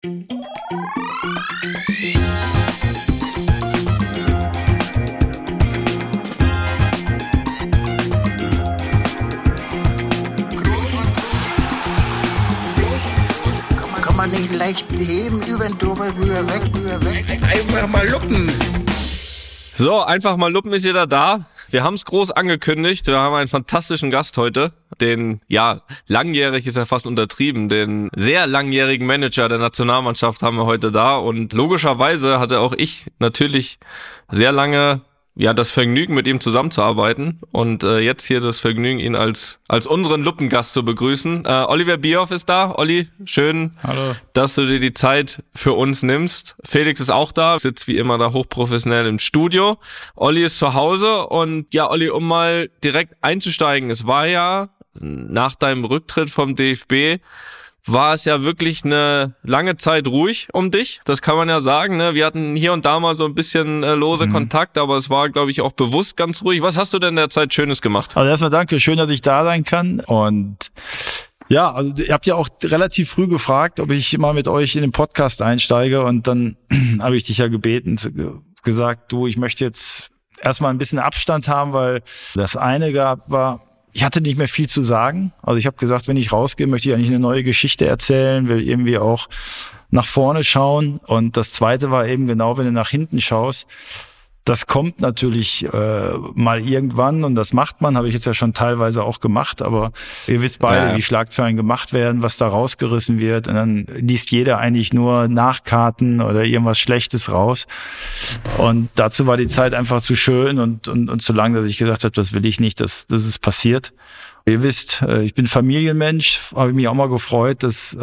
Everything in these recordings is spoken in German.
Kann man nicht leicht heben, über den drüber, rüber, weg. Einfach mal luppen. So, einfach mal luppen ist jeder da. Wir haben es groß angekündigt. Wir haben einen fantastischen Gast heute. Den, langjährig ist ja fast untertrieben, den sehr langjährigen Manager der Nationalmannschaft haben wir heute da. Und logischerweise hatte auch ich natürlich sehr lange das Vergnügen, mit ihm zusammenzuarbeiten. Und jetzt hier das Vergnügen, ihn als unseren Luppengast zu begrüßen. Oliver Bierhoff ist da. Olli, schön, hallo, dass du dir die Zeit für uns nimmst. Felix ist auch da, sitzt wie immer da hochprofessionell im Studio. Olli ist zu Hause. Und ja, Olli, um mal direkt einzusteigen, es war ja nach deinem Rücktritt vom DFB, war es ja wirklich eine lange Zeit ruhig um dich, das kann man ja sagen, ne? Wir hatten hier und da mal so ein bisschen lose Kontakt, aber es war, glaube ich, auch bewusst ganz ruhig. Was hast du denn in der Zeit Schönes gemacht? Also erstmal danke, schön, dass ich da sein kann. Und ja, also ihr habt ja auch relativ früh gefragt, ob ich mal mit euch in den Podcast einsteige, und dann habe ich dich ja gebeten, gesagt, ich möchte jetzt erstmal ein bisschen Abstand haben, weil das eine war, ich hatte nicht mehr viel zu sagen. Also ich habe gesagt, wenn ich rausgehe, möchte ich eigentlich eine neue Geschichte erzählen, will irgendwie auch nach vorne schauen. Und das zweite war eben genau, wenn du nach hinten schaust, das kommt natürlich mal irgendwann, und das macht man, habe ich jetzt ja schon teilweise auch gemacht, aber ihr wisst beide, wie Schlagzeilen gemacht werden, was da rausgerissen wird, und dann liest jeder eigentlich nur Nachkarten oder irgendwas Schlechtes raus, und dazu war die Zeit einfach zu schön und zu lang, dass ich gesagt habe, das will ich nicht, dass es passiert. Ihr wisst, ich bin Familienmensch, habe mich auch mal gefreut, dass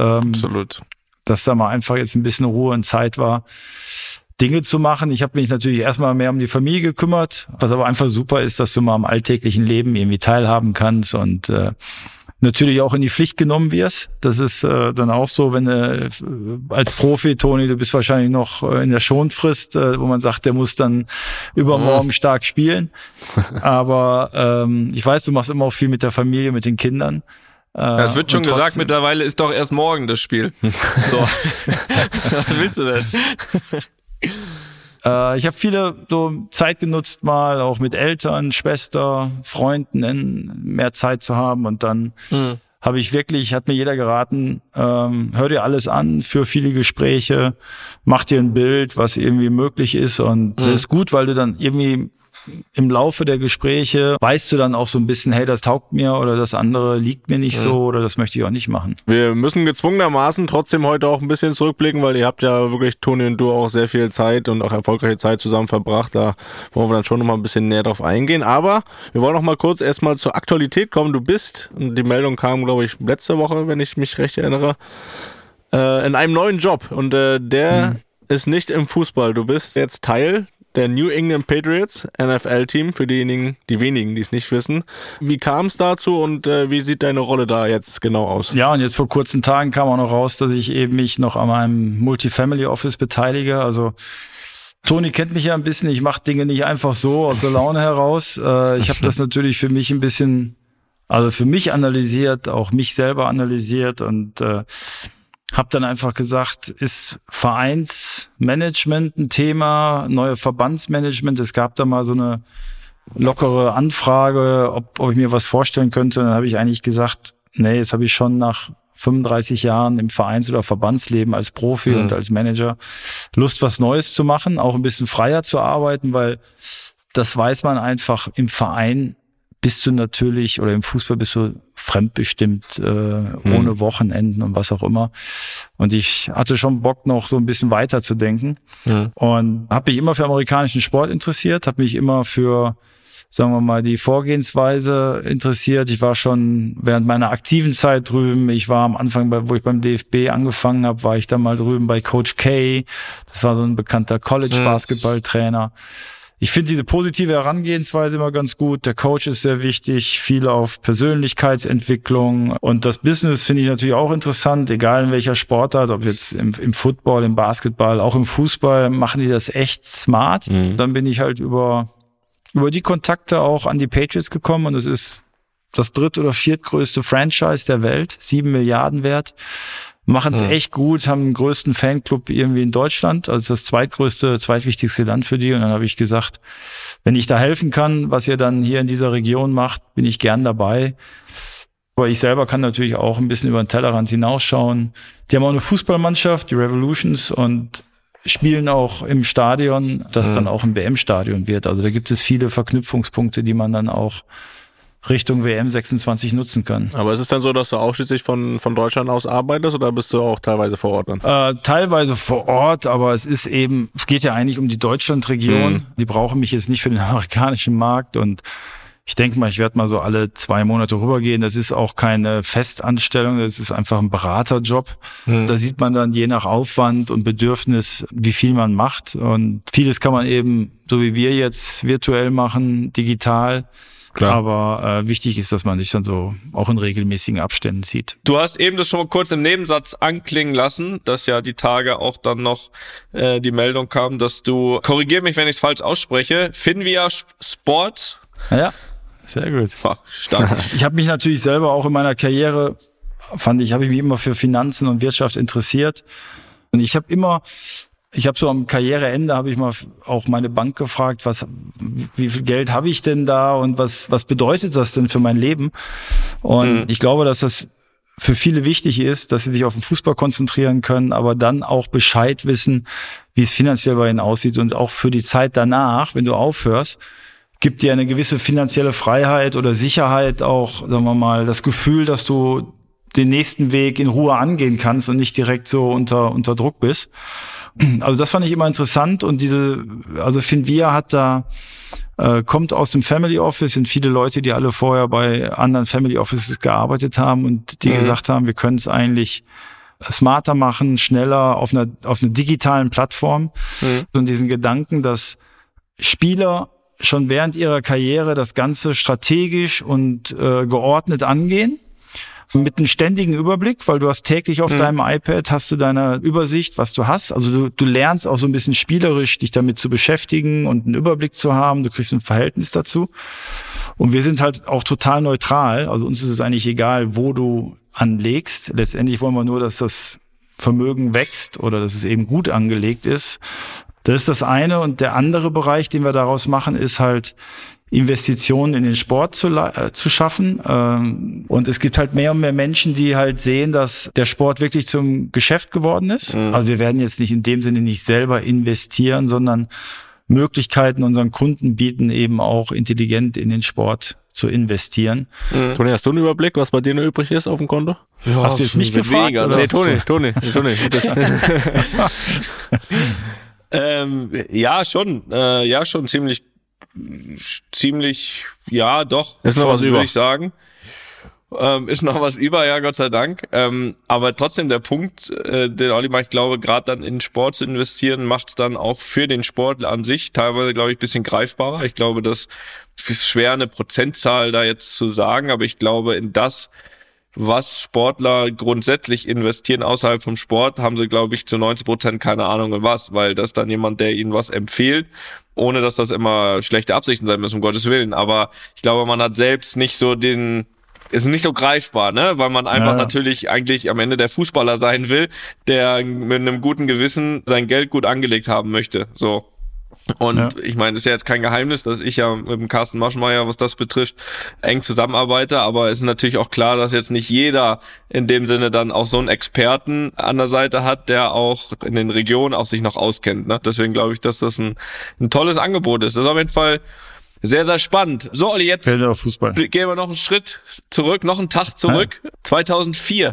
da mal einfach jetzt ein bisschen Ruhe und Zeit war, Dinge zu machen. Ich habe mich natürlich erstmal mehr um die Familie gekümmert, was aber einfach super ist, dass du mal am alltäglichen Leben irgendwie teilhaben kannst und natürlich auch in die Pflicht genommen wirst. Das ist dann auch so, wenn du als Profi, Toni, du bist wahrscheinlich noch in der Schonfrist, wo man sagt, der muss dann übermorgen stark spielen. Aber ich weiß, du machst immer auch viel mit der Familie, mit den Kindern. Es wird schon gesagt, mittlerweile ist doch erst morgen das Spiel. So. Was willst du denn? Ich habe viele so Zeit genutzt, mal auch mit Eltern, Schwester, Freunden mehr Zeit zu haben, und dann hat mir jeder geraten, hör dir alles an, für viele Gespräche, mach dir ein Bild, was irgendwie möglich ist, und das ist gut, weil du dann irgendwie im Laufe der Gespräche weißt du dann auch so ein bisschen, hey, das taugt mir oder das andere liegt mir nicht so oder das möchte ich auch nicht machen. Wir müssen gezwungenermaßen trotzdem heute auch ein bisschen zurückblicken, weil ihr habt ja wirklich, Toni und du, auch sehr viel Zeit und auch erfolgreiche Zeit zusammen verbracht. Da wollen wir dann schon noch mal ein bisschen näher drauf eingehen. Aber wir wollen noch mal kurz erstmal zur Aktualität kommen. Du bist, und die Meldung kam, glaube ich, letzte Woche, wenn ich mich recht erinnere, in einem neuen Job, und der ist nicht im Fußball. Du bist jetzt Teil der New England Patriots NFL-Team, für die wenigen, die es nicht wissen. Wie kam es dazu, und wie sieht deine Rolle da jetzt genau aus? Ja, und jetzt vor kurzen Tagen kam auch noch raus, dass ich eben mich noch an meinem Multifamily Office beteilige. Also Toni kennt mich ja ein bisschen, ich mache Dinge nicht einfach so aus der Laune heraus. Ich habe das natürlich für mich ein bisschen, also für mich analysiert, auch mich selber analysiert, und habe dann einfach gesagt, ist Vereinsmanagement ein Thema, neue Verbandsmanagement. Es gab da mal so eine lockere Anfrage, ob ich mir was vorstellen könnte. Dann habe ich eigentlich gesagt, nee, jetzt habe ich schon nach 35 Jahren im Vereins- oder Verbandsleben als Profi und als Manager Lust, was Neues zu machen, auch ein bisschen freier zu arbeiten, weil das weiß man einfach, im Verein bist du natürlich, oder im Fußball bist du fremdbestimmt, ohne Wochenenden und was auch immer. Und ich hatte schon Bock, noch so ein bisschen weiter zu denken. Und habe mich immer für amerikanischen Sport interessiert, habe mich immer für, sagen wir mal, die Vorgehensweise interessiert. Ich war schon während meiner aktiven Zeit drüben. Ich war am Anfang, wo ich beim DFB angefangen habe, war ich dann mal drüben bei Coach K. Das war so ein bekannter College-Basketballtrainer. Ich finde diese positive Herangehensweise immer ganz gut. Der Coach ist sehr wichtig, viel auf Persönlichkeitsentwicklung, und das Business finde ich natürlich auch interessant, egal in welcher Sportart, ob jetzt im Football, im Basketball, auch im Fußball, machen die das echt smart. Dann bin ich halt über die Kontakte auch an die Patriots gekommen, und es ist das dritt- oder viertgrößte Franchise der Welt, 7 Milliarden wert, machen es echt gut, haben den größten Fanclub irgendwie in Deutschland, also das zweitwichtigste Land für die. Und dann habe ich gesagt, wenn ich da helfen kann, was ihr dann hier in dieser Region macht, bin ich gern dabei. Aber ich selber kann natürlich auch ein bisschen über den Tellerrand hinausschauen. Die haben auch eine Fußballmannschaft, die Revolutions, und spielen auch im Stadion, das dann auch ein WM-Stadion wird. Also da gibt es viele Verknüpfungspunkte, die man dann auch Richtung WM 26 nutzen kann. Aber ist es dann so, dass du ausschließlich von Deutschland aus arbeitest oder bist du auch teilweise vor Ort dann? Teilweise vor Ort, aber es geht ja eigentlich um die Deutschlandregion. Die brauchen mich jetzt nicht für den amerikanischen Markt, und ich denke mal, ich werde mal so alle 2 Monate rübergehen. Das ist auch keine Festanstellung, das ist einfach ein Beraterjob. Da sieht man dann je nach Aufwand und Bedürfnis, wie viel man macht. Und vieles kann man eben, so wie wir jetzt, virtuell machen, digital. Klar. Aber wichtig ist, dass man sich dann so auch in regelmäßigen Abständen sieht. Du hast eben das schon mal kurz im Nebensatz anklingen lassen, dass ja die Tage auch dann noch die Meldung kam, dass du, korrigier mich, wenn ich es falsch ausspreche, Finvia Sports. Ja, sehr gut. Stark. Ich habe mich natürlich selber auch in meiner Karriere, habe ich mich immer für Finanzen und Wirtschaft interessiert. Und ich habe so am Karriereende habe ich mal auch meine Bank gefragt, wie viel Geld habe ich denn da und was bedeutet das denn für mein Leben? Und ich glaube, dass das für viele wichtig ist, dass sie sich auf den Fußball konzentrieren können, aber dann auch Bescheid wissen, wie es finanziell bei ihnen aussieht, und auch für die Zeit danach, wenn du aufhörst, gibt dir eine gewisse finanzielle Freiheit oder Sicherheit, auch, sagen wir mal, das Gefühl, dass du den nächsten Weg in Ruhe angehen kannst und nicht direkt so unter Druck bist. Also das fand ich immer interessant, und Finvia kommt aus dem Family Office, sind viele Leute, die alle vorher bei anderen Family Offices gearbeitet haben und die gesagt haben, wir können es eigentlich smarter machen, schneller auf einer digitalen Plattform. Und diesen Gedanken, dass Spieler schon während ihrer Karriere das Ganze strategisch und geordnet angehen, mit einem ständigen Überblick, weil du hast täglich auf deinem iPad, hast du deine Übersicht, was du hast. Also du lernst auch so ein bisschen spielerisch, dich damit zu beschäftigen und einen Überblick zu haben. Du kriegst ein Verhältnis dazu. Und wir sind halt auch total neutral. Also uns ist es eigentlich egal, wo du anlegst. Letztendlich wollen wir nur, dass das Vermögen wächst oder dass es eben gut angelegt ist. Das ist das eine. Und der andere Bereich, den wir daraus machen, ist halt Investitionen in den Sport zu schaffen. Und es gibt halt mehr und mehr Menschen, die halt sehen, dass der Sport wirklich zum Geschäft geworden ist. Also wir werden jetzt nicht in dem Sinne nicht selber investieren, sondern Möglichkeiten unseren Kunden bieten, eben auch intelligent in den Sport zu investieren. Toni, hast du einen Überblick, was bei dir noch übrig ist auf dem Konto? Ja, hast du jetzt mich gefragt? Oder? Nee, Toni. Ja, schon ziemlich, ja, doch. Ist noch was über, würde ich sagen. Ist noch was über, ja, Gott sei Dank. Aber trotzdem der Punkt, den Olli macht, ich glaube, gerade dann in Sport zu investieren, macht es dann auch für den Sport an sich teilweise, glaube ich, ein bisschen greifbarer. Ich glaube, das ist schwer, eine Prozentzahl da jetzt zu sagen, aber ich glaube, in das, was Sportler grundsätzlich investieren außerhalb vom Sport, haben sie, glaube ich, zu 90% keine Ahnung in was, weil das dann jemand, der ihnen was empfiehlt, ohne dass das immer schlechte Absichten sein müssen, um Gottes Willen. Aber ich glaube, man hat selbst nicht so ist nicht so greifbar, ne, weil man einfach natürlich eigentlich am Ende der Fußballer sein will, der mit einem guten Gewissen sein Geld gut angelegt haben möchte, so. Und ich meine, das ist ja jetzt kein Geheimnis, dass ich ja mit dem Carsten Maschmeyer, was das betrifft, eng zusammenarbeite, aber es ist natürlich auch klar, dass jetzt nicht jeder in dem Sinne dann auch so einen Experten an der Seite hat, der auch in den Regionen auch sich noch auskennt, ne? Deswegen glaube ich, dass das ein tolles Angebot ist. Das ist auf jeden Fall sehr, sehr spannend. So, Olli, jetzt gehen wir noch einen Schritt zurück, noch einen Tag zurück. 2004.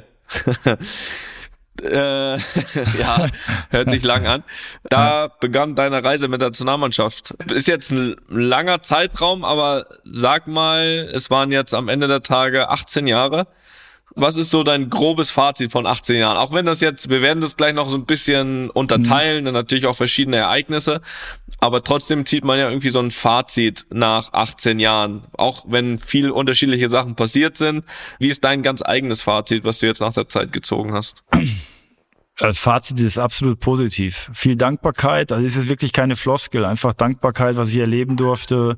Ja, hört sich lang an. Da begann deine Reise mit der Nationalmannschaft. Ist jetzt ein langer Zeitraum, aber sag mal, es waren jetzt am Ende der Tage 18 Jahre. Was ist so dein grobes Fazit von 18 Jahren? Auch wenn das jetzt, wir werden das gleich noch so ein bisschen unterteilen und natürlich auch verschiedene Ereignisse, aber trotzdem zieht man ja irgendwie so ein Fazit nach 18 Jahren, auch wenn viel unterschiedliche Sachen passiert sind. Wie ist dein ganz eigenes Fazit, was du jetzt nach der Zeit gezogen hast? Das Fazit ist absolut positiv. Viel Dankbarkeit, also es ist wirklich keine Floskel, einfach Dankbarkeit, was ich erleben durfte,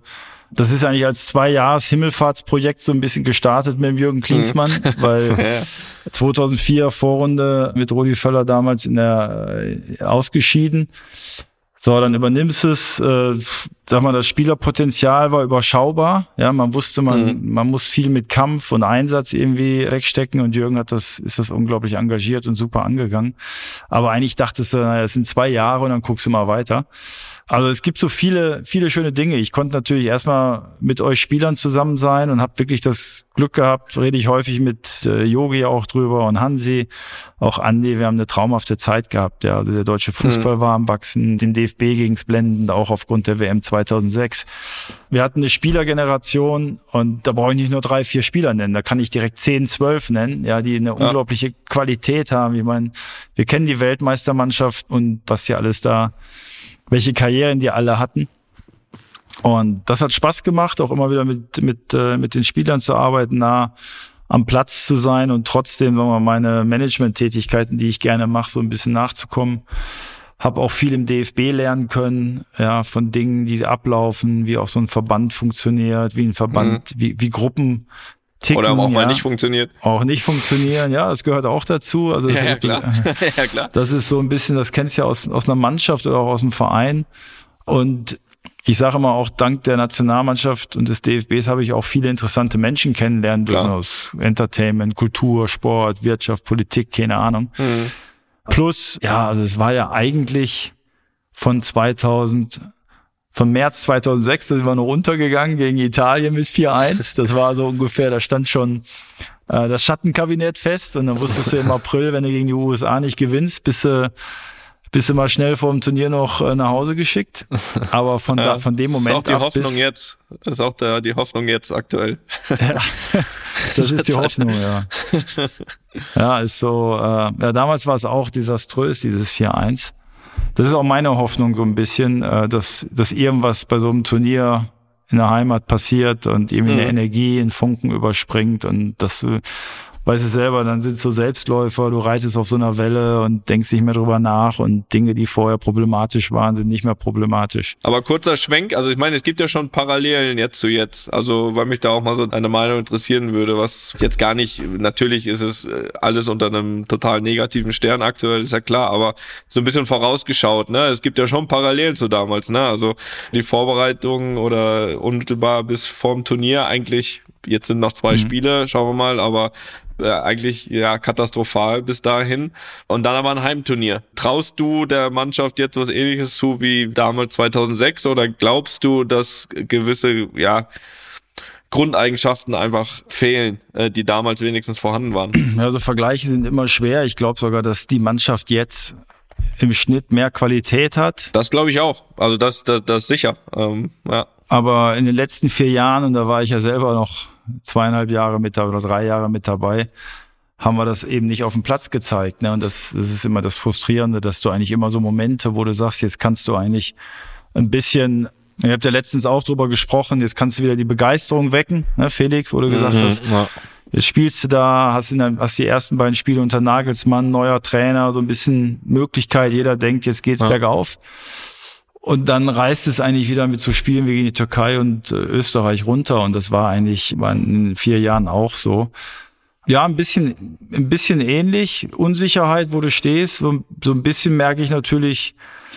Das ist eigentlich als 2-Jahres-Himmelfahrtsprojekt so ein bisschen gestartet mit dem Jürgen Klinsmann, weil 2004 Vorrunde mit Rudi Völler damals ausgeschieden. So, dann übernimmst es, sag mal, das Spielerpotenzial war überschaubar. Ja, man wusste, man muss viel mit Kampf und Einsatz irgendwie wegstecken und Jürgen ist das unglaublich engagiert und super angegangen. Aber eigentlich dachtest du, naja, es sind 2 Jahre und dann guckst du mal weiter. Also es gibt so viele schöne Dinge. Ich konnte natürlich erstmal mit euch Spielern zusammen sein und habe wirklich das Glück gehabt, rede ich häufig mit Yogi auch drüber und Hansi, auch Andi. Wir haben eine traumhafte Zeit gehabt. Ja, also der deutsche Fußball war am Wachsen, dem DFB ging's blendend, auch aufgrund der WM 2006. Wir hatten eine Spielergeneration und da brauche ich nicht nur 3, 4 Spieler nennen, da kann ich direkt 10, 12 nennen, ja, die eine unglaubliche Qualität haben. Ich meine, wir kennen die Weltmeistermannschaft und was hier alles da, welche Karrieren die alle hatten. Und das hat Spaß gemacht, auch immer wieder mit den Spielern zu arbeiten, nah am Platz zu sein und trotzdem, sagen wir mal, meine Management-Tätigkeiten, die ich gerne mache, so ein bisschen nachzukommen. Habe auch viel im DFB lernen können, ja, von Dingen, die ablaufen, wie auch so ein Verband funktioniert, wie ein Verband, wie Gruppen ticken. Oder auch mal nicht funktioniert. Auch nicht funktionieren, ja, das gehört auch dazu. Also das, klar. Ja, klar. Das ist so ein bisschen, das kennst du ja aus einer Mannschaft oder auch aus dem Verein. Und ich sage immer auch, dank der Nationalmannschaft und des DFBs habe ich auch viele interessante Menschen kennenlernen dürfen aus Entertainment, Kultur, Sport, Wirtschaft, Politik, keine Ahnung. Plus, ja, also es war ja eigentlich von März 2006, da sind wir noch runtergegangen gegen Italien mit 4-1. Das war so ungefähr, da stand schon das Schattenkabinett fest und dann wusstest du im April, wenn du gegen die USA nicht gewinnst, bist du mal schnell vor dem Turnier noch nach Hause geschickt. Aber von dem Moment ab ist auch die Hoffnung jetzt aktuell. Ja, das ist die Hoffnung, ja. Ja, ist so, damals war es auch desaströs, dieses 4-1. Das ist auch meine Hoffnung so ein bisschen, dass irgendwas bei so einem Turnier in der Heimat passiert und irgendwie eine Energie in Funken überspringt und dass du, weißt du selber, dann sind so Selbstläufer, du reitest auf so einer Welle und denkst nicht mehr drüber nach und Dinge, die vorher problematisch waren, sind nicht mehr problematisch. Aber kurzer Schwenk, also ich meine, es gibt ja schon Parallelen jetzt zu jetzt, also weil mich da auch mal so deine Meinung interessieren würde, was jetzt gar nicht, natürlich ist es alles unter einem total negativen Stern aktuell, ist ja klar, aber so ein bisschen vorausgeschaut, ne, es gibt ja schon Parallelen zu damals, ne, also die Vorbereitung oder unmittelbar bis vorm Turnier eigentlich, jetzt sind noch 2 Spiele, schauen wir mal, aber eigentlich ja katastrophal bis dahin. Und dann aber ein Heimturnier. Traust du der Mannschaft jetzt was Ähnliches zu wie damals 2006 oder glaubst du, dass gewisse Grundeigenschaften einfach fehlen, die damals wenigstens vorhanden waren? Also Vergleiche sind immer schwer. Ich glaube sogar, dass die Mannschaft jetzt im Schnitt mehr Qualität hat. Das glaube ich auch. Also das sicher. Ja. Aber in den letzten 4 Jahren, und da war ich ja selber noch 2,5 Jahre mit dabei oder 3 Jahre mit dabei, haben wir das eben nicht auf dem Platz gezeigt. Ne? Und das ist immer das Frustrierende, dass du eigentlich immer so Momente, wo du sagst, jetzt kannst du eigentlich ein bisschen, ihr habt ja letztens auch drüber gesprochen, jetzt kannst du wieder die Begeisterung wecken, ne, Felix, wo du gesagt hast, jetzt spielst du da, hast die ersten beiden Spiele unter Nagelsmann, neuer Trainer, so ein bisschen Möglichkeit, jeder denkt, jetzt geht's bergauf. Und dann reißt es eigentlich wieder mit so Spielen wie gegen die Türkei und Österreich runter. Und das war in 4 Jahren auch so. Ja, ein bisschen ähnlich. Unsicherheit, wo du stehst. So ein bisschen merke ich natürlich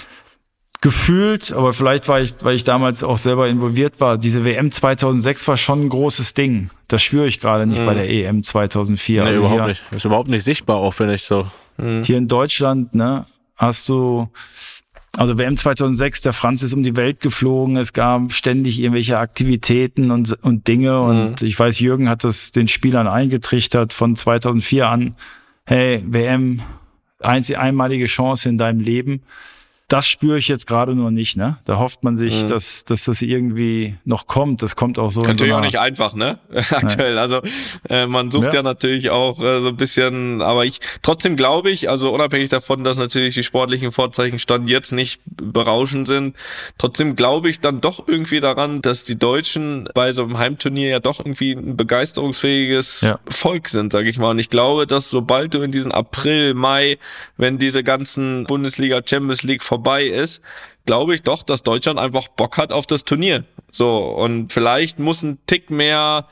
gefühlt, aber vielleicht weil ich damals auch selber involviert war. Diese WM 2006 war schon ein großes Ding. Das spüre ich gerade nicht bei der EM 2004. Nee, überhaupt nicht. Das ist überhaupt nicht sichtbar, auch finde ich so. Hier in Deutschland, ne, hast du, also WM 2006, der Franz ist um die Welt geflogen, es gab ständig irgendwelche Aktivitäten und Dinge und ich weiß, Jürgen hat das den Spielern eingetrichtert von 2004 an, hey, WM, einmalige Chance in deinem Leben. Das spüre ich jetzt gerade nur nicht, ne? Da hofft man sich, dass das irgendwie noch kommt. Das kommt auch so. Natürlich auch nicht einfach, ne? Aktuell. Also man sucht ja natürlich auch so ein bisschen, aber trotzdem glaube ich, also unabhängig davon, dass natürlich die sportlichen Vorzeichen Stand jetzt nicht berauschend sind, trotzdem glaube ich dann doch irgendwie daran, dass die Deutschen bei so einem Heimturnier ja doch irgendwie ein begeisterungsfähiges Volk sind, sage ich mal. Und ich glaube, dass sobald du in diesen April, Mai, wenn diese ganzen Bundesliga, Champions League vorbei vorbei ist, glaube ich doch, dass Deutschland einfach Bock hat auf das Turnier. So, und vielleicht muss ein Tick mehr,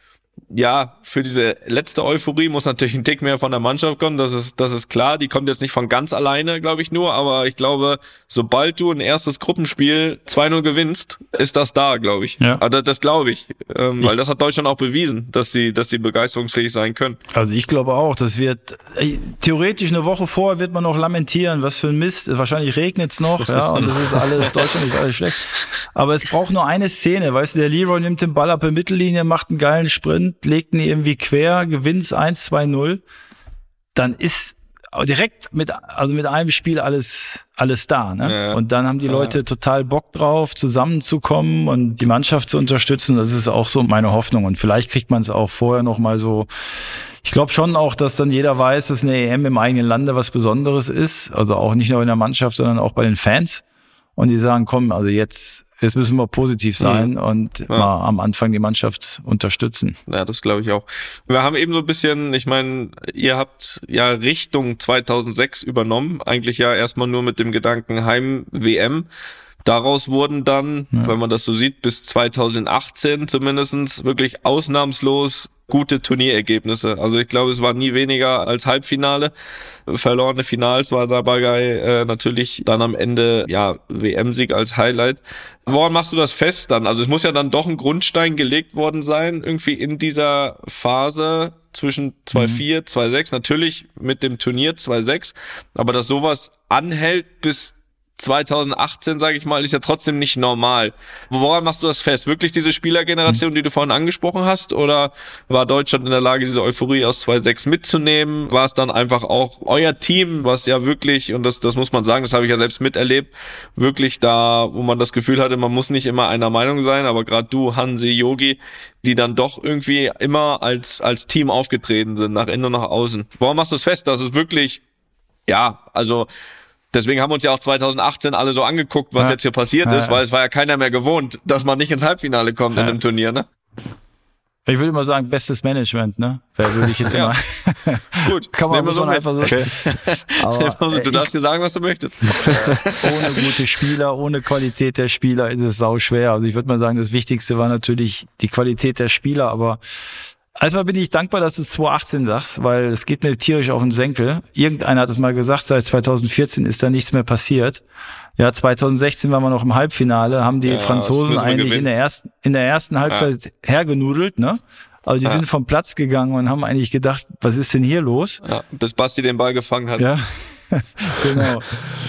ja, für diese letzte Euphorie muss natürlich ein Tick mehr von der Mannschaft kommen, das ist klar. Die kommt jetzt nicht von ganz alleine, glaube ich nur, aber ich glaube, sobald du ein erstes Gruppenspiel 2-0 gewinnst, ist das da, glaube ich. Ja. Also das glaube ich, weil das hat Deutschland auch bewiesen, dass sie begeisterungsfähig sein können. Also ich glaube auch, das wird, theoretisch eine Woche vorher wird man noch lamentieren, was für ein Mist, wahrscheinlich regnet's noch, ja, und das ist alles, Deutschland ist alles schlecht. Aber es braucht nur eine Szene, weißt du, der Leroy nimmt den Ball ab der Mittellinie, macht einen geilen Sprint, legt ihn irgendwie quer, gewinnt 1-2-0, dann ist direkt mit einem Spiel alles da, ne? Ja. Und dann haben die Leute total Bock drauf, zusammenzukommen und die Mannschaft zu unterstützen. Das ist auch so meine Hoffnung. Und vielleicht kriegt man es auch vorher noch mal so. Ich glaube schon auch, dass dann jeder weiß, dass eine EM im eigenen Lande was Besonderes ist. Also auch nicht nur in der Mannschaft, sondern auch bei den Fans. Und die sagen, komm, also jetzt müssen wir positiv sein und mal am Anfang die Mannschaft unterstützen. Ja, das glaube ich auch. Wir haben eben so ein bisschen, ich meine, ihr habt ja Richtung 2006 übernommen, eigentlich ja erstmal nur mit dem Gedanken Heim-WM. Daraus wurden dann, wenn man das so sieht, bis 2018 zumindestens wirklich ausnahmslos gute Turnierergebnisse. Also ich glaube, es war nie weniger als Halbfinale. Verlorene Finals war dabei natürlich dann am Ende, ja, WM-Sieg als Highlight. Woran machst du das fest dann? Also es muss ja dann doch ein Grundstein gelegt worden sein, irgendwie in dieser Phase zwischen 2-4, 2-6, natürlich mit dem Turnier 2-6, aber dass sowas anhält bis 2018, sage ich mal, ist ja trotzdem nicht normal. Woran machst du das fest? Wirklich diese Spielergeneration, die du vorhin angesprochen hast? Oder war Deutschland in der Lage, diese Euphorie aus 2-6 mitzunehmen? War es dann einfach auch euer Team, was ja wirklich, und das muss man sagen, das habe ich ja selbst miterlebt, wirklich da, wo man das Gefühl hatte, man muss nicht immer einer Meinung sein, aber gerade du, Hansi, Yogi, die dann doch irgendwie immer als Team aufgetreten sind, nach innen und nach außen. Woran machst du es fest, dass es wirklich, ja, also deswegen haben wir uns ja auch 2018 alle so angeguckt, was jetzt hier passiert ist, weil es war ja keiner mehr gewohnt, dass man nicht ins Halbfinale kommt in einem Turnier, ne? Ich würde immer sagen, bestes Management, ne? Da würde ich jetzt immer. Gut, kann man so einfach so. Okay. Aber, du darfst dir sagen, was du möchtest. Ohne gute Spieler, ohne Qualität der Spieler ist es sau schwer. Also ich würde mal sagen, das Wichtigste war natürlich die Qualität der Spieler, aber erstmal bin ich dankbar, dass du 2018 sagst, weil es geht mir tierisch auf den Senkel. Irgendeiner hat es mal gesagt, seit 2014 ist da nichts mehr passiert. Ja, 2016 waren wir noch im Halbfinale, haben die Franzosen eigentlich in der ersten Halbzeit hergenudelt, ne? Also die sind vom Platz gegangen und haben eigentlich gedacht, was ist denn hier los? Ja, bis Basti den Ball gefangen hat. Ja, genau.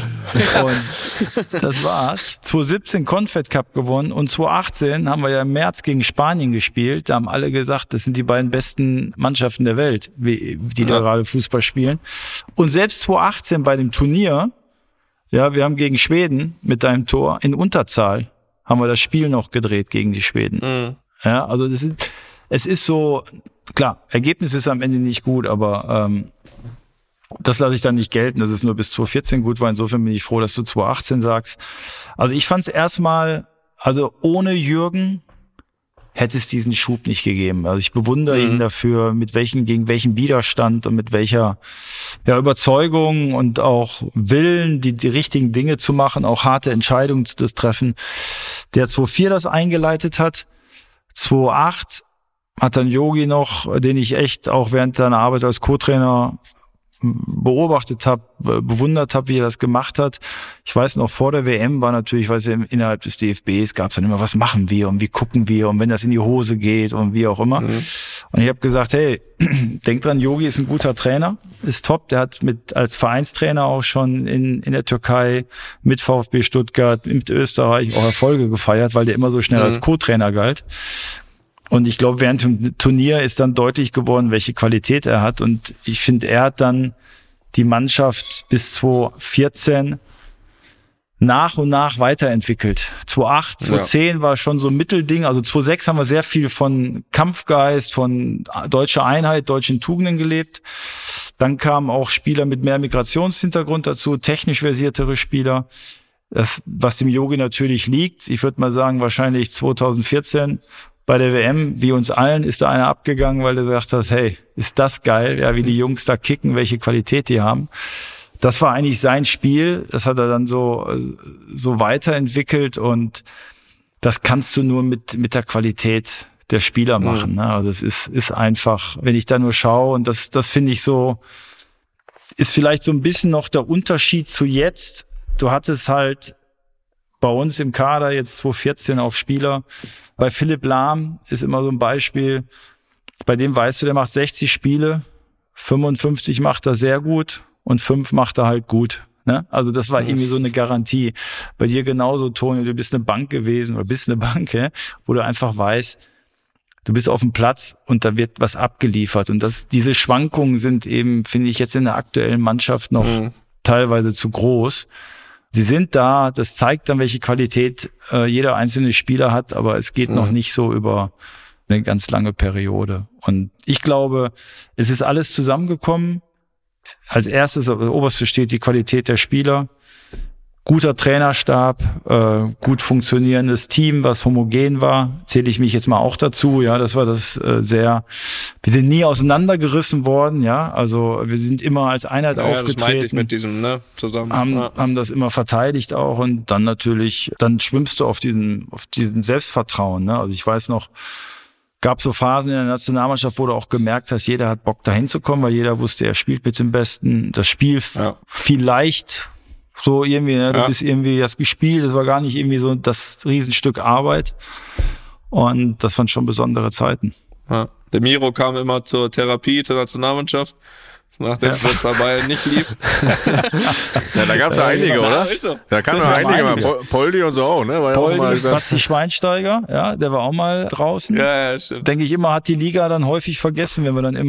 Und das war's. 2017 Confed Cup gewonnen und 2018 haben wir ja im März gegen Spanien gespielt. Da haben alle gesagt, das sind die beiden besten Mannschaften der Welt, die da gerade Fußball spielen. Und selbst 2018 bei dem Turnier, ja, wir haben gegen Schweden mit deinem Tor in Unterzahl, haben wir das Spiel noch gedreht gegen die Schweden. Mhm. Ja, also es ist so, klar, Ergebnis ist am Ende nicht gut, aber das lasse ich dann nicht gelten, dass es nur bis 2014 gut war. Insofern bin ich froh, dass du 2018 sagst. Also ich fand es erstmal, also ohne Jürgen hätte es diesen Schub nicht gegeben. Also ich bewundere ihn dafür, gegen welchen Widerstand und mit welcher Überzeugung und auch Willen, die richtigen Dinge zu machen, auch harte Entscheidungen zu treffen, der 2004 das eingeleitet hat. 2008 hat dann Yogi noch, den ich echt auch während seiner Arbeit als Co-Trainer beobachtet habe, bewundert habe, wie er das gemacht hat. Ich weiß noch, vor der WM war natürlich, innerhalb des DFBs gab es dann immer, was machen wir und wie gucken wir und wenn das in die Hose geht und wie auch immer. Mhm. Und ich habe gesagt, hey, denk dran, Yogi ist ein guter Trainer, ist top. Der hat als Vereinstrainer auch schon in der Türkei mit VfB Stuttgart, mit Österreich auch Erfolge gefeiert, weil der immer so schnell als Co-Trainer galt. Und ich glaube, während dem Turnier ist dann deutlich geworden, welche Qualität er hat. Und ich finde, er hat dann die Mannschaft bis 2014 nach und nach weiterentwickelt. 2008, 2010 war schon so ein Mittelding. Also 2006 haben wir sehr viel von Kampfgeist, von deutscher Einheit, deutschen Tugenden gelebt. Dann kamen auch Spieler mit mehr Migrationshintergrund dazu, technisch versiertere Spieler. Das, was dem Yogi natürlich liegt, ich würde mal sagen, wahrscheinlich 2014 bei der WM, wie uns allen, ist da einer abgegangen, weil du gesagt hast, hey, ist das geil, ja, wie die Jungs da kicken, welche Qualität die haben. das war eigentlich sein Spiel. Das hat er dann so weiterentwickelt und das kannst du nur mit der Qualität der Spieler machen. Ne? Also es ist einfach, wenn ich da nur schaue und das finde ich so, ist vielleicht so ein bisschen noch der Unterschied zu jetzt. Du hattest halt bei uns im Kader jetzt 2014 auch Spieler. Bei Philipp Lahm ist immer so ein Beispiel, bei dem weißt du, der macht 60 Spiele, 55 macht er sehr gut und 5 macht er halt gut. Ne? Also das war irgendwie so eine Garantie. Bei dir genauso, Toni, du bist eine Bank gewesen oder bist eine Bank, wo du einfach weißt, du bist auf dem Platz und da wird was abgeliefert. Und diese Schwankungen sind eben, finde ich, jetzt in der aktuellen Mannschaft noch teilweise zu groß. Sie sind da, das zeigt dann, welche Qualität jeder einzelne Spieler hat, aber es geht noch nicht so über eine ganz lange Periode. Und ich glaube, es ist alles zusammengekommen. Als erstes, auf der oberste steht die Qualität der Spieler. Guter Trainerstab, gut funktionierendes Team, was homogen war, zähle ich mich jetzt mal auch dazu. Ja, das war das wir sind nie auseinandergerissen worden. Ja, also wir sind immer als Einheit aufgetreten. Das meinte ich mit diesem, zusammen. Haben das immer verteidigt auch und dann natürlich, dann schwimmst du auf diesem Selbstvertrauen. Ne? Also ich weiß noch, gab so Phasen in der Nationalmannschaft, wo du auch gemerkt hast, jeder hat Bock dahin zu kommen, weil jeder wusste, er spielt mit dem Besten. Das Spiel vielleicht so irgendwie, ne? Du bist irgendwie, hast gespielt, das war gar nicht irgendwie so das Riesenstück Arbeit. Und das waren schon besondere Zeiten. Ja. Der Miro kam immer zur Therapie, zur Nationalmannschaft, nachdem es bei Bayern nicht lief. Ja, da gab es ja einige, oder? So. Da kamen ja einige, Poldi und so auch, ne? War Poldi, auch mal Basti Schweinsteiger, ja, der war auch mal draußen. Ja, stimmt. Denke ich immer, hat die Liga dann häufig vergessen,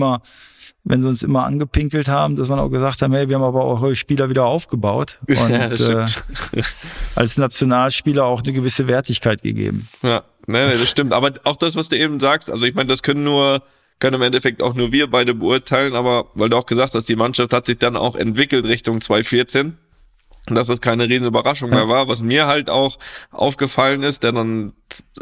wenn sie uns immer angepinkelt haben, dass man auch gesagt haben, hey, wir haben aber auch eure Spieler wieder aufgebaut und das stimmt. Als Nationalspieler auch eine gewisse Wertigkeit gegeben. Ja, das stimmt. Aber auch das, was du eben sagst, also ich meine, das können im Endeffekt auch nur wir beide beurteilen, aber weil du auch gesagt hast, die Mannschaft hat sich dann auch entwickelt Richtung 2014 und dass das keine riesen Überraschung mehr war. Was mir halt auch aufgefallen ist, der dann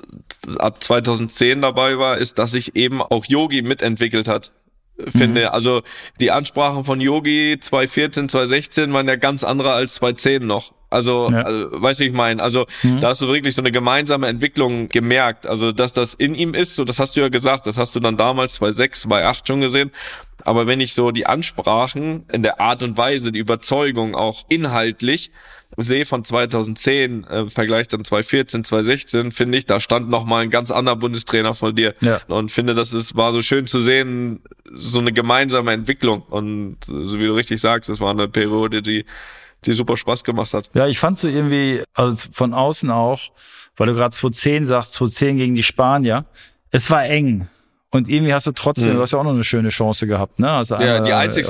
ab 2010 dabei war, ist, dass sich eben auch Yogi mitentwickelt hat. Finde, also die Ansprachen von Yogi 2014, 2016 waren ja ganz andere als 2010 noch. Also, weißt du, wie ich meine? Also, da hast du wirklich so eine gemeinsame Entwicklung gemerkt. Also, dass das in ihm ist, so, das hast du ja gesagt, das hast du dann damals 2006, 2008 schon gesehen. Aber wenn ich so die Ansprachen in der Art und Weise, die Überzeugung auch inhaltlich sehe von 2010, Vergleich dann 2014, 2016, finde ich, da stand nochmal ein ganz anderer Bundestrainer vor dir. Ja. Und finde, war so schön zu sehen, so eine gemeinsame Entwicklung. Und so wie du richtig sagst, es war eine Periode, die super Spaß gemacht hat. Ja, ich fand so irgendwie, also von außen auch, weil du gerade 2010 sagst, 2010 gegen die Spanier, es war eng. Und irgendwie hast du trotzdem, du hast ja auch noch eine schöne Chance gehabt, ne? Also ja, die einzigste.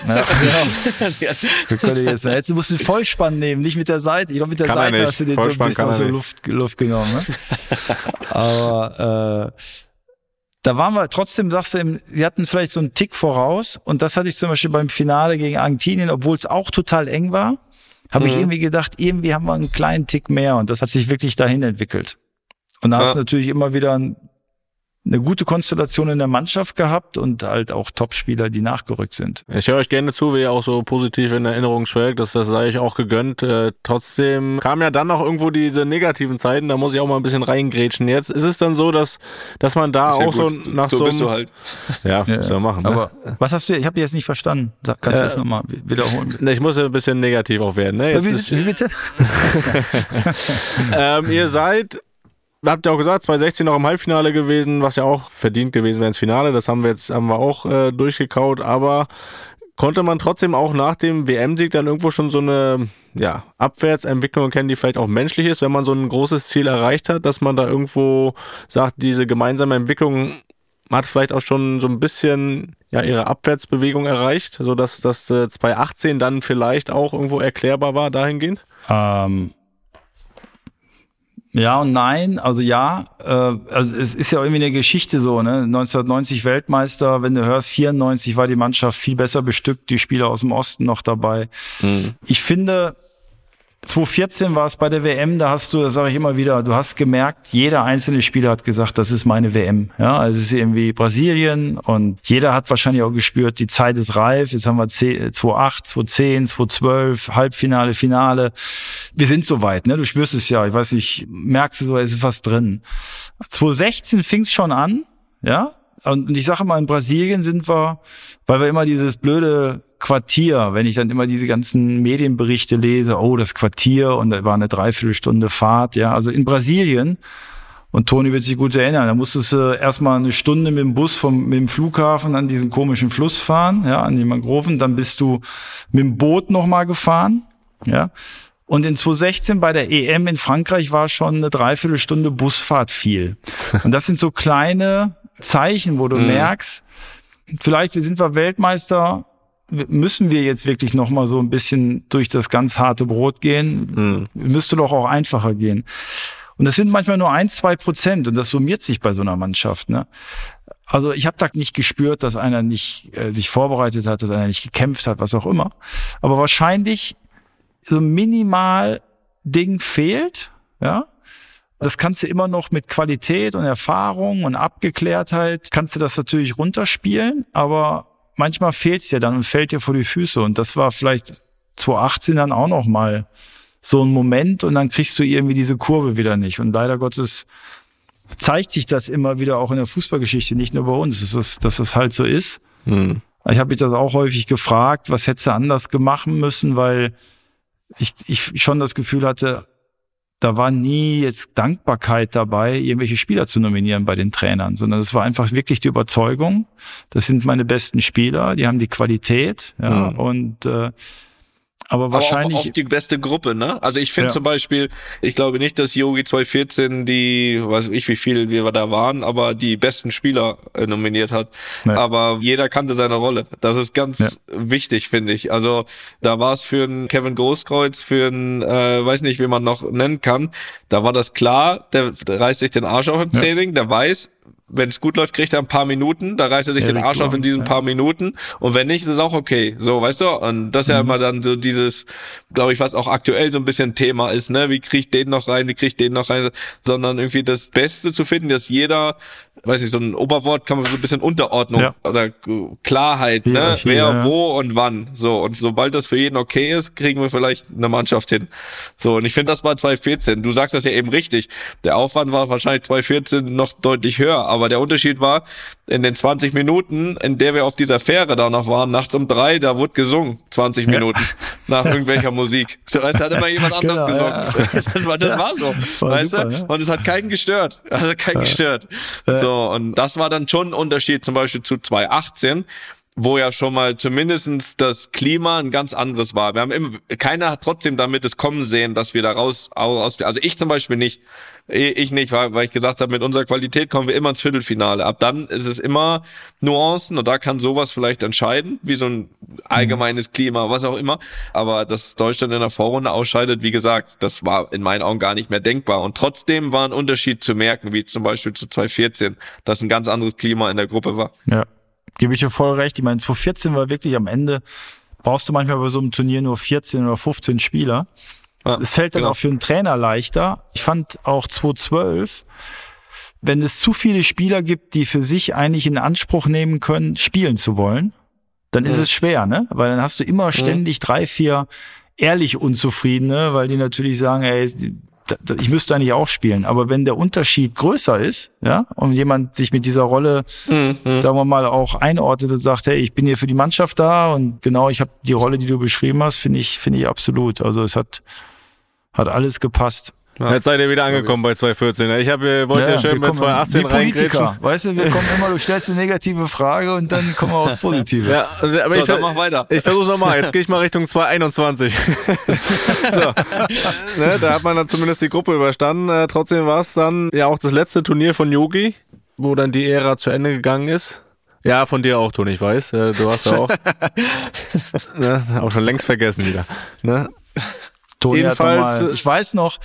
Jetzt musst du den Vollspann nehmen, nicht mit der Seite. Ich glaube, mit der Seite hast du den so ein bisschen aus der Luft genommen. Ne? Aber da waren wir trotzdem, sagst du, sie hatten vielleicht so einen Tick voraus. Und das hatte ich zum Beispiel beim Finale gegen Argentinien, obwohl es auch total eng war, habe ich irgendwie gedacht, irgendwie haben wir einen kleinen Tick mehr. Und das hat sich wirklich dahin entwickelt. Und da hast du natürlich immer wieder eine gute Konstellation in der Mannschaft gehabt und halt auch Topspieler, die nachgerückt sind. Ich höre euch gerne zu, wie ihr auch so positiv in Erinnerung schwelgt, das sei ich auch gegönnt. Trotzdem kamen ja dann noch irgendwo diese negativen Zeiten, da muss ich auch mal ein bisschen reingrätschen. Jetzt ist es dann so, dass man da auch so nach so bist du halt. Ja, muss ja machen. Aber was hast du, ich habe dich jetzt nicht verstanden. Kannst du das nochmal wiederholen? Ich muss ja ein bisschen negativ auch werden. Ne? Jetzt wie bitte? Habt ihr auch gesagt, 2016 noch im Halbfinale gewesen, was ja auch verdient gewesen wäre ins Finale. Das haben wir auch durchgekaut. Aber konnte man trotzdem auch nach dem WM-Sieg dann irgendwo schon so eine Abwärtsentwicklung kennen, die vielleicht auch menschlich ist, wenn man so ein großes Ziel erreicht hat, dass man da irgendwo sagt, diese gemeinsame Entwicklung hat vielleicht auch schon so ein bisschen ihre Abwärtsbewegung erreicht, sodass das 2018 dann vielleicht auch irgendwo erklärbar war dahingehend? Ja und nein, also also es ist ja irgendwie eine Geschichte so, ne? 1990 Weltmeister, wenn du hörst, 94 war die Mannschaft viel besser bestückt, die Spieler aus dem Osten noch dabei. Ich finde, 2014 war es bei der WM, da hast du, das sage ich immer wieder, du hast gemerkt, jeder einzelne Spieler hat gesagt, das ist meine WM. Ja, also es ist irgendwie Brasilien und jeder hat wahrscheinlich auch gespürt, die Zeit ist reif. Jetzt haben wir 2008, 2010, 2012, Halbfinale, Finale. Wir sind soweit, ne? Du spürst es ja, ich weiß nicht, merkst du so, es ist was drin. 2016 fing es schon an, ja. Und ich sage mal, in Brasilien sind wir, weil wir immer dieses blöde Quartier, wenn ich dann immer diese ganzen Medienberichte lese, oh, das Quartier, und da war eine Dreiviertelstunde Fahrt, ja, also in Brasilien, und Toni wird sich gut erinnern, da musstest du erstmal eine Stunde mit dem Bus mit dem Flughafen an diesen komischen Fluss fahren, ja, an die Mangroven, dann bist du mit dem Boot nochmal gefahren, ja. Und in 2016 bei der EM in Frankreich war schon eine Dreiviertelstunde Busfahrt viel. Und das sind so kleine Zeichen, wo du merkst, vielleicht sind wir Weltmeister, müssen wir jetzt wirklich noch mal so ein bisschen durch das ganz harte Brot gehen, müsste doch auch einfacher gehen. Und das sind manchmal nur 1-2% und das summiert sich bei so einer Mannschaft, ne? Also ich habe da nicht gespürt, dass einer nicht sich vorbereitet hat, dass einer nicht gekämpft hat, was auch immer. Aber wahrscheinlich so minimal Ding fehlt, ja. Das kannst du immer noch mit Qualität und Erfahrung und Abgeklärtheit, kannst du das natürlich runterspielen, aber manchmal fehlt's dir dann und fällt dir vor die Füße. Und das war vielleicht 2018 dann auch noch mal so ein Moment und dann kriegst du irgendwie diese Kurve wieder nicht. Und leider Gottes zeigt sich das immer wieder auch in der Fußballgeschichte, nicht nur bei uns, dass das halt so ist. Ich habe mich das auch häufig gefragt, was hättest du anders machen müssen, weil ich schon das Gefühl hatte, da war nie jetzt Dankbarkeit dabei, irgendwelche Spieler zu nominieren bei den Trainern, sondern es war einfach wirklich die Überzeugung, das sind meine besten Spieler, die haben die Qualität, ja, und aber wahrscheinlich auch die beste Gruppe, ne? Also ich finde zum Beispiel, ich glaube nicht, dass Yogi 2014 die, weiß ich wie viel wir da waren, aber die besten Spieler nominiert hat. Nee. Aber jeder kannte seine Rolle. Das ist ganz wichtig, finde ich. Also da war es für einen Kevin Großkreuz, für einen, weiß nicht, wie man noch nennen kann, da war das klar, der reißt sich den Arsch auf im Training, der weiß, wenn es gut läuft, kriegt er ein paar Minuten, da reißt er sich den Arsch auf in diesen paar Minuten und wenn nicht, ist es auch okay, so, weißt du, und das ist ja immer dann so dieses, glaube ich, was auch aktuell so ein bisschen Thema ist, ne, wie kriegt den noch rein, sondern irgendwie das Beste zu finden, dass jeder, weiß nicht, so ein Oberwort kann man so ein bisschen Unterordnung oder Klarheit, ne, wer, wo und wann, so, und sobald das für jeden okay ist, kriegen wir vielleicht eine Mannschaft hin, so, und ich finde, das war 2014, du sagst das ja eben richtig, der Aufwand war wahrscheinlich 2014 noch deutlich höher, aber der Unterschied war, in den 20 Minuten, in der wir auf dieser Fähre da noch waren, nachts um 3, da wurde gesungen, 20 Minuten, nach irgendwelcher Musik. Da hat immer jemand anders gesungen. Ja. Das war so, weißt super, du? Ja. Und es hat keinen gestört. So, und das war dann schon ein Unterschied zum Beispiel zu 2018, wo ja schon mal zumindestens das Klima ein ganz anderes war. Wir haben keiner hat trotzdem damit es kommen sehen, dass wir da raus, also ich zum Beispiel nicht. Ich nicht, weil ich gesagt habe, mit unserer Qualität kommen wir immer ins Viertelfinale. Ab dann ist es immer Nuancen und da kann sowas vielleicht entscheiden, wie so ein allgemeines Klima, was auch immer. Aber dass Deutschland in der Vorrunde ausscheidet, wie gesagt, das war in meinen Augen gar nicht mehr denkbar. Und trotzdem war ein Unterschied zu merken, wie zum Beispiel zu 2014, dass ein ganz anderes Klima in der Gruppe war. Ja, gebe ich dir voll recht. Ich meine, 2014 war wirklich am Ende, brauchst du manchmal bei so einem Turnier nur 14 oder 15 Spieler. Es fällt dann auch für einen Trainer leichter. Ich fand auch 2012, wenn es zu viele Spieler gibt, die für sich eigentlich in Anspruch nehmen können, spielen zu wollen, dann ist es schwer, ne? Weil dann hast du immer ständig 3, 4 ehrlich Unzufriedene, weil die natürlich sagen, ey, ich müsste eigentlich auch spielen. Aber wenn der Unterschied größer ist, ja, und jemand sich mit dieser Rolle, sagen wir mal, auch einordnet und sagt, hey, ich bin hier für die Mannschaft da und genau, ich habe die Rolle, die du beschrieben hast, finde ich absolut. Also es hat alles gepasst. Ja. Jetzt seid ihr wieder angekommen bei 2014. Ich wollte ja schön bei 2018 reingrätschen. Weißt du, wir kommen immer, du stellst eine negative Frage und dann kommen wir aufs Positive. Ja, aber so, dann mach weiter. Ich versuch's nochmal. Jetzt gehe ich mal Richtung 2021. So. Ne, da hat man dann zumindest die Gruppe überstanden. Trotzdem war es dann ja auch das letzte Turnier von Yogi, wo dann die Ära zu Ende gegangen ist. Ja, von dir auch, Toni, ich weiß. Du hast ja auch auch schon längst vergessen wieder. Ne? Toni jedenfalls, ich weiß noch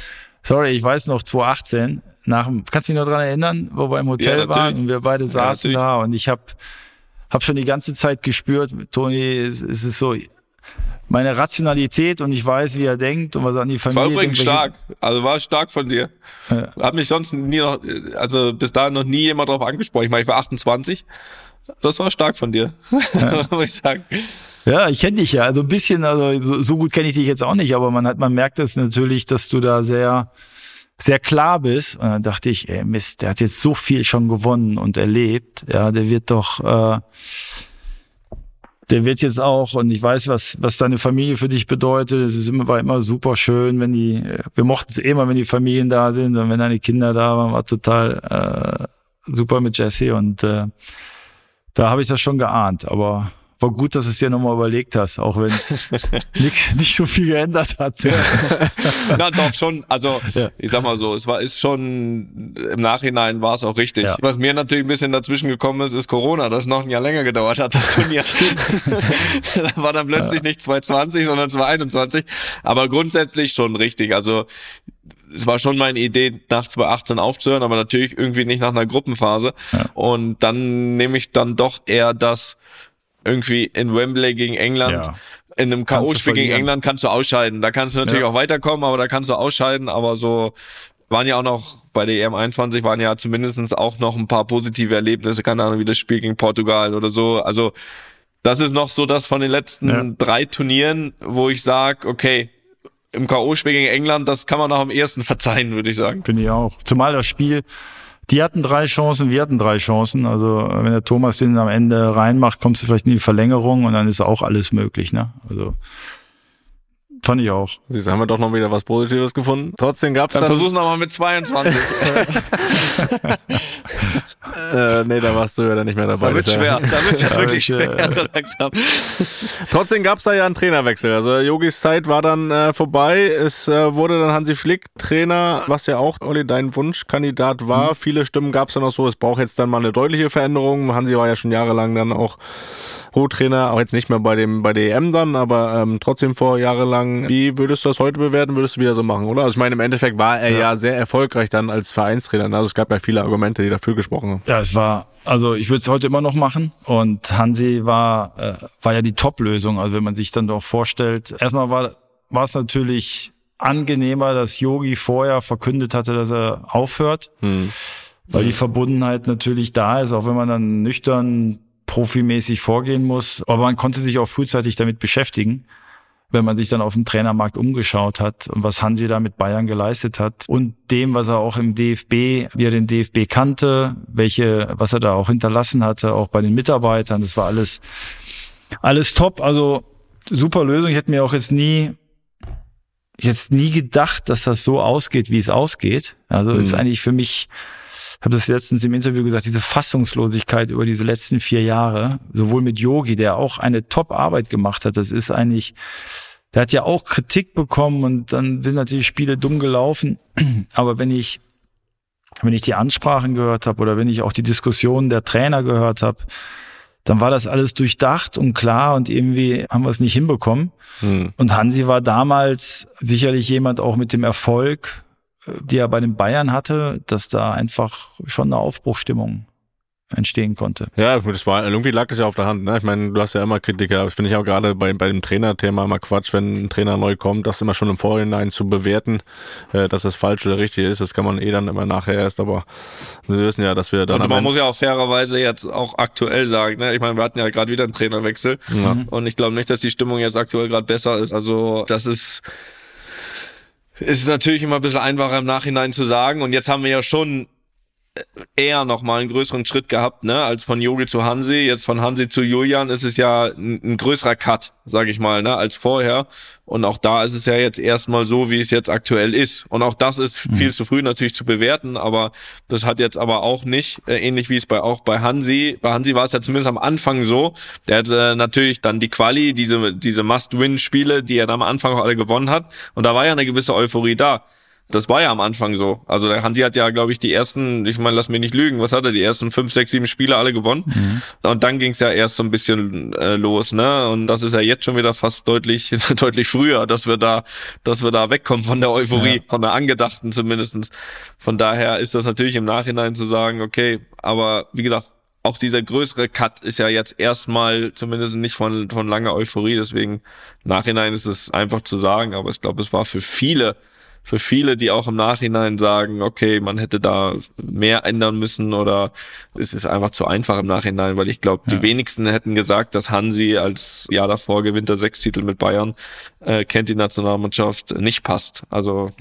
2018, kannst du dich noch dran erinnern, wo wir im Hotel waren und wir beide saßen da und ich hab schon die ganze Zeit gespürt, Toni, es ist so, meine Rationalität und ich weiß, wie er denkt und was er an die Familie denkt. War übrigens denkt. stark. Also war stark von dir. Ja. Hat mich sonst bis dahin noch nie jemand drauf angesprochen. Ich meine, ich war 28. Das war stark von dir, muss ich sagen. Ja, ich kenne dich ja. Also ein bisschen, also so gut kenne ich dich jetzt auch nicht, aber man merkt es natürlich, dass du da sehr, sehr klar bist. Und dann dachte ich, ey Mist, der hat jetzt so viel schon gewonnen und erlebt. Ja, der wird jetzt auch, und ich weiß, was deine Familie für dich bedeutet. War immer super schön, wir mochten es immer, wenn die Familien da sind und wenn deine Kinder da waren, war total super mit Jesse und da habe ich das schon geahnt, aber war gut, dass du es dir nochmal überlegt hast, auch wenn es nicht so viel geändert hat. Ja. Na doch, schon, also ja. Ich sag mal so, ist schon, im Nachhinein war es auch richtig. Ja. Was mir natürlich ein bisschen dazwischen gekommen ist Corona, das noch ein Jahr länger gedauert hat, das Turnier. Da war dann plötzlich nicht 2020, sondern 2021, aber grundsätzlich schon richtig, also es war schon meine Idee, nach 2018 aufzuhören, aber natürlich irgendwie nicht nach einer Gruppenphase. Ja. Und dann nehme ich dann doch eher das irgendwie in Wembley gegen England, in einem K.O.-Spiel gegen England kannst du ausscheiden. Da kannst du natürlich auch weiterkommen, aber da kannst du ausscheiden. Aber so waren ja auch noch, bei der EM21 waren ja zumindest auch noch ein paar positive Erlebnisse, keine Ahnung, wie das Spiel gegen Portugal oder so. Also das ist noch so das von den letzten 3 Turnieren, wo ich sage, okay, im K.O.-Spiel gegen England, das kann man noch am ehesten verzeihen, würde ich sagen. Finde ich auch. Zumal das Spiel, die hatten 3 Chancen, wir hatten 3 Chancen. Also wenn der Thomas den am Ende reinmacht, kommst du vielleicht in die Verlängerung und dann ist auch alles möglich, ne? Also fand ich auch. Siehst du, haben wir doch noch wieder was Positives gefunden. Trotzdem gab's dann... Versuch's nochmal mit 22. Nee, da warst du ja dann nicht mehr dabei. Da wird's schwer. Da wird's jetzt wirklich schwer, so langsam. Trotzdem gab's da ja einen Trainerwechsel. Also Jogis Zeit war dann vorbei. Es wurde dann Hansi Flick Trainer, was ja auch, Olli, dein Wunschkandidat war. Viele Stimmen gab's dann auch so, es braucht jetzt dann mal eine deutliche Veränderung. Hansi war ja schon jahrelang dann auch Co-Trainer, auch jetzt nicht mehr bei der EM dann, aber trotzdem vor jahrelang. Wie würdest du das heute bewerten? Würdest du wieder so machen, oder? Also ich meine, im Endeffekt war er ja sehr erfolgreich dann als Vereinstrainer. Also es gab ja viele Argumente, die dafür gesprochen haben. Ja, ich würde es heute immer noch machen. Und Hansi war ja die Top-Lösung. Also wenn man sich dann doch vorstellt, erstmal war es natürlich angenehmer, dass Yogi vorher verkündet hatte, dass er aufhört, weil die Verbundenheit natürlich da ist, auch wenn man dann nüchtern profimäßig vorgehen muss. Aber man konnte sich auch frühzeitig damit beschäftigen, wenn man sich dann auf dem Trainermarkt umgeschaut hat und was Hansi da mit Bayern geleistet hat und dem, was er auch im DFB, wie er den DFB kannte, was er da auch hinterlassen hatte, auch bei den Mitarbeitern. Das war alles top. Also super Lösung. Ich hätte mir auch jetzt nie gedacht, dass das so ausgeht, wie es ausgeht. Also ist eigentlich für mich, ich habe das letztens im Interview gesagt, diese Fassungslosigkeit über diese letzten 4 Jahre, sowohl mit Yogi, der auch eine Top-Arbeit gemacht hat, das ist eigentlich, der hat ja auch Kritik bekommen und dann sind natürlich Spiele dumm gelaufen. Aber wenn ich die Ansprachen gehört habe oder wenn ich auch die Diskussionen der Trainer gehört habe, dann war das alles durchdacht und klar und irgendwie haben wir es nicht hinbekommen. Und Hansi war damals sicherlich jemand auch mit dem Erfolg, die er bei den Bayern hatte, dass da einfach schon eine Aufbruchsstimmung entstehen konnte. Ja, irgendwie lag das ja auf der Hand, ne? Ich meine, du hast ja immer Kritiker, das finde ich auch gerade bei dem Trainerthema immer Quatsch, wenn ein Trainer neu kommt, das immer schon im Vorhinein zu bewerten, dass das falsch oder richtig ist, das kann man dann immer nachher erst, aber wir wissen ja, dass wir dann... Und man muss ja auch fairerweise jetzt auch aktuell sagen, ne? Ich meine, wir hatten ja gerade wieder einen Trainerwechsel und ich glaube nicht, dass die Stimmung jetzt aktuell gerade besser ist, also das ist natürlich immer ein bisschen einfacher im Nachhinein zu sagen und jetzt haben wir ja schon eher nochmal einen größeren Schritt gehabt, ne, als von Jogi zu Hansi. Jetzt von Hansi zu Julian ist es ja ein größerer Cut, sage ich mal, ne, als vorher. Und auch da ist es ja jetzt erstmal so, wie es jetzt aktuell ist. Und auch das ist viel zu früh natürlich zu bewerten, aber das hat jetzt aber auch nicht, ähnlich wie es auch bei Hansi. Bei Hansi war es ja zumindest am Anfang so. Der hatte natürlich dann die Quali, diese Must-Win-Spiele, die er dann am Anfang auch alle gewonnen hat. Und da war ja eine gewisse Euphorie da. Das war ja am Anfang so. Also der Hansi hat ja, glaube ich, die ersten, ich meine, lass mich nicht lügen, was hat er, die ersten 5, 6, 7 Spiele alle gewonnen. Und dann ging es ja erst so ein bisschen los, ne? Und das ist ja jetzt schon wieder fast deutlich früher, dass wir da wegkommen von der Euphorie, von der angedachten zumindestens. Von daher ist das natürlich im Nachhinein zu sagen, okay, aber wie gesagt, auch dieser größere Cut ist ja jetzt erstmal zumindest nicht von langer Euphorie, deswegen im Nachhinein ist es einfach zu sagen, aber ich glaube, es war für viele, die auch im Nachhinein sagen, okay, man hätte da mehr ändern müssen oder es ist einfach zu einfach im Nachhinein, weil ich glaube, die wenigsten hätten gesagt, dass Hansi als Jahr davor gewinnt er 6 Titel mit Bayern, kennt die Nationalmannschaft, nicht passt. Also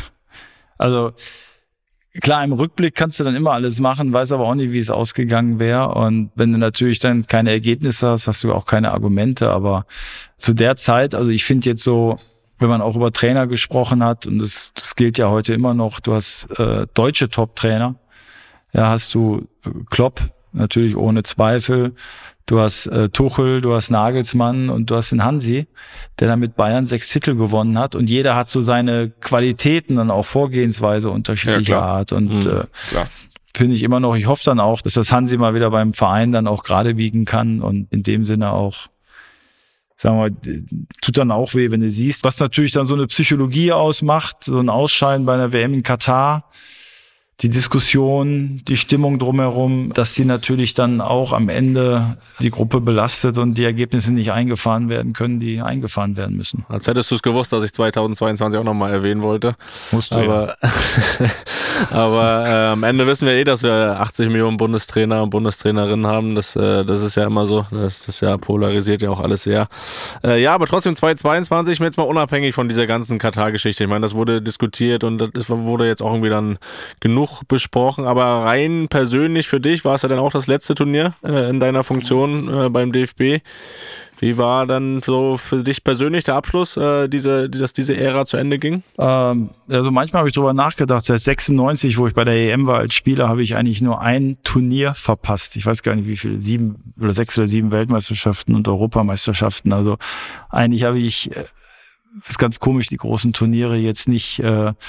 klar, im Rückblick kannst du dann immer alles machen, weiß aber auch nicht, wie es ausgegangen wäre. Und wenn du natürlich dann keine Ergebnisse hast, hast du auch keine Argumente. Aber zu der Zeit, also ich finde jetzt so, wenn man auch über Trainer gesprochen hat, und das gilt ja heute immer noch, du hast deutsche Top-Trainer, ja, hast du Klopp, natürlich ohne Zweifel, du hast Tuchel, du hast Nagelsmann und du hast den Hansi, der dann mit Bayern 6 Titel gewonnen hat, und jeder hat so seine Qualitäten und auch Vorgehensweise unterschiedlicher Art, und finde ich immer noch, ich hoffe dann auch, dass das Hansi mal wieder beim Verein dann auch gerade biegen kann und in dem Sinne auch, sagen wir, tut dann auch weh, wenn du siehst, was natürlich dann so eine Psychologie ausmacht, so ein Ausscheiden bei einer WM in Katar, die Diskussion, die Stimmung drumherum, dass die natürlich dann auch am Ende die Gruppe belastet und die Ergebnisse nicht eingefahren werden können, die eingefahren werden müssen. Als hättest du es gewusst, dass ich 2022 auch nochmal erwähnen wollte. Musst du aber, ja. Aber am Ende wissen wir dass wir 80 Millionen Bundestrainer und Bundestrainerinnen haben. Das ist ja immer so. Das ist ja polarisiert ja auch alles sehr. Ja, aber trotzdem 2022, jetzt mal unabhängig von dieser ganzen Katar-Geschichte. Ich meine, das wurde diskutiert und das wurde jetzt auch irgendwie dann genug besprochen, aber rein persönlich für dich, war es ja dann auch das letzte Turnier in deiner Funktion beim DFB. Wie war dann so für dich persönlich der Abschluss, dass diese Ära zu Ende ging? Also manchmal habe ich drüber nachgedacht, seit 96, wo ich bei der EM war als Spieler, habe ich eigentlich nur ein Turnier verpasst. Ich weiß gar nicht, wie viele, 6 oder 7 Weltmeisterschaften und Europameisterschaften. Also eigentlich habe ich, ist ganz komisch, die großen Turniere jetzt nicht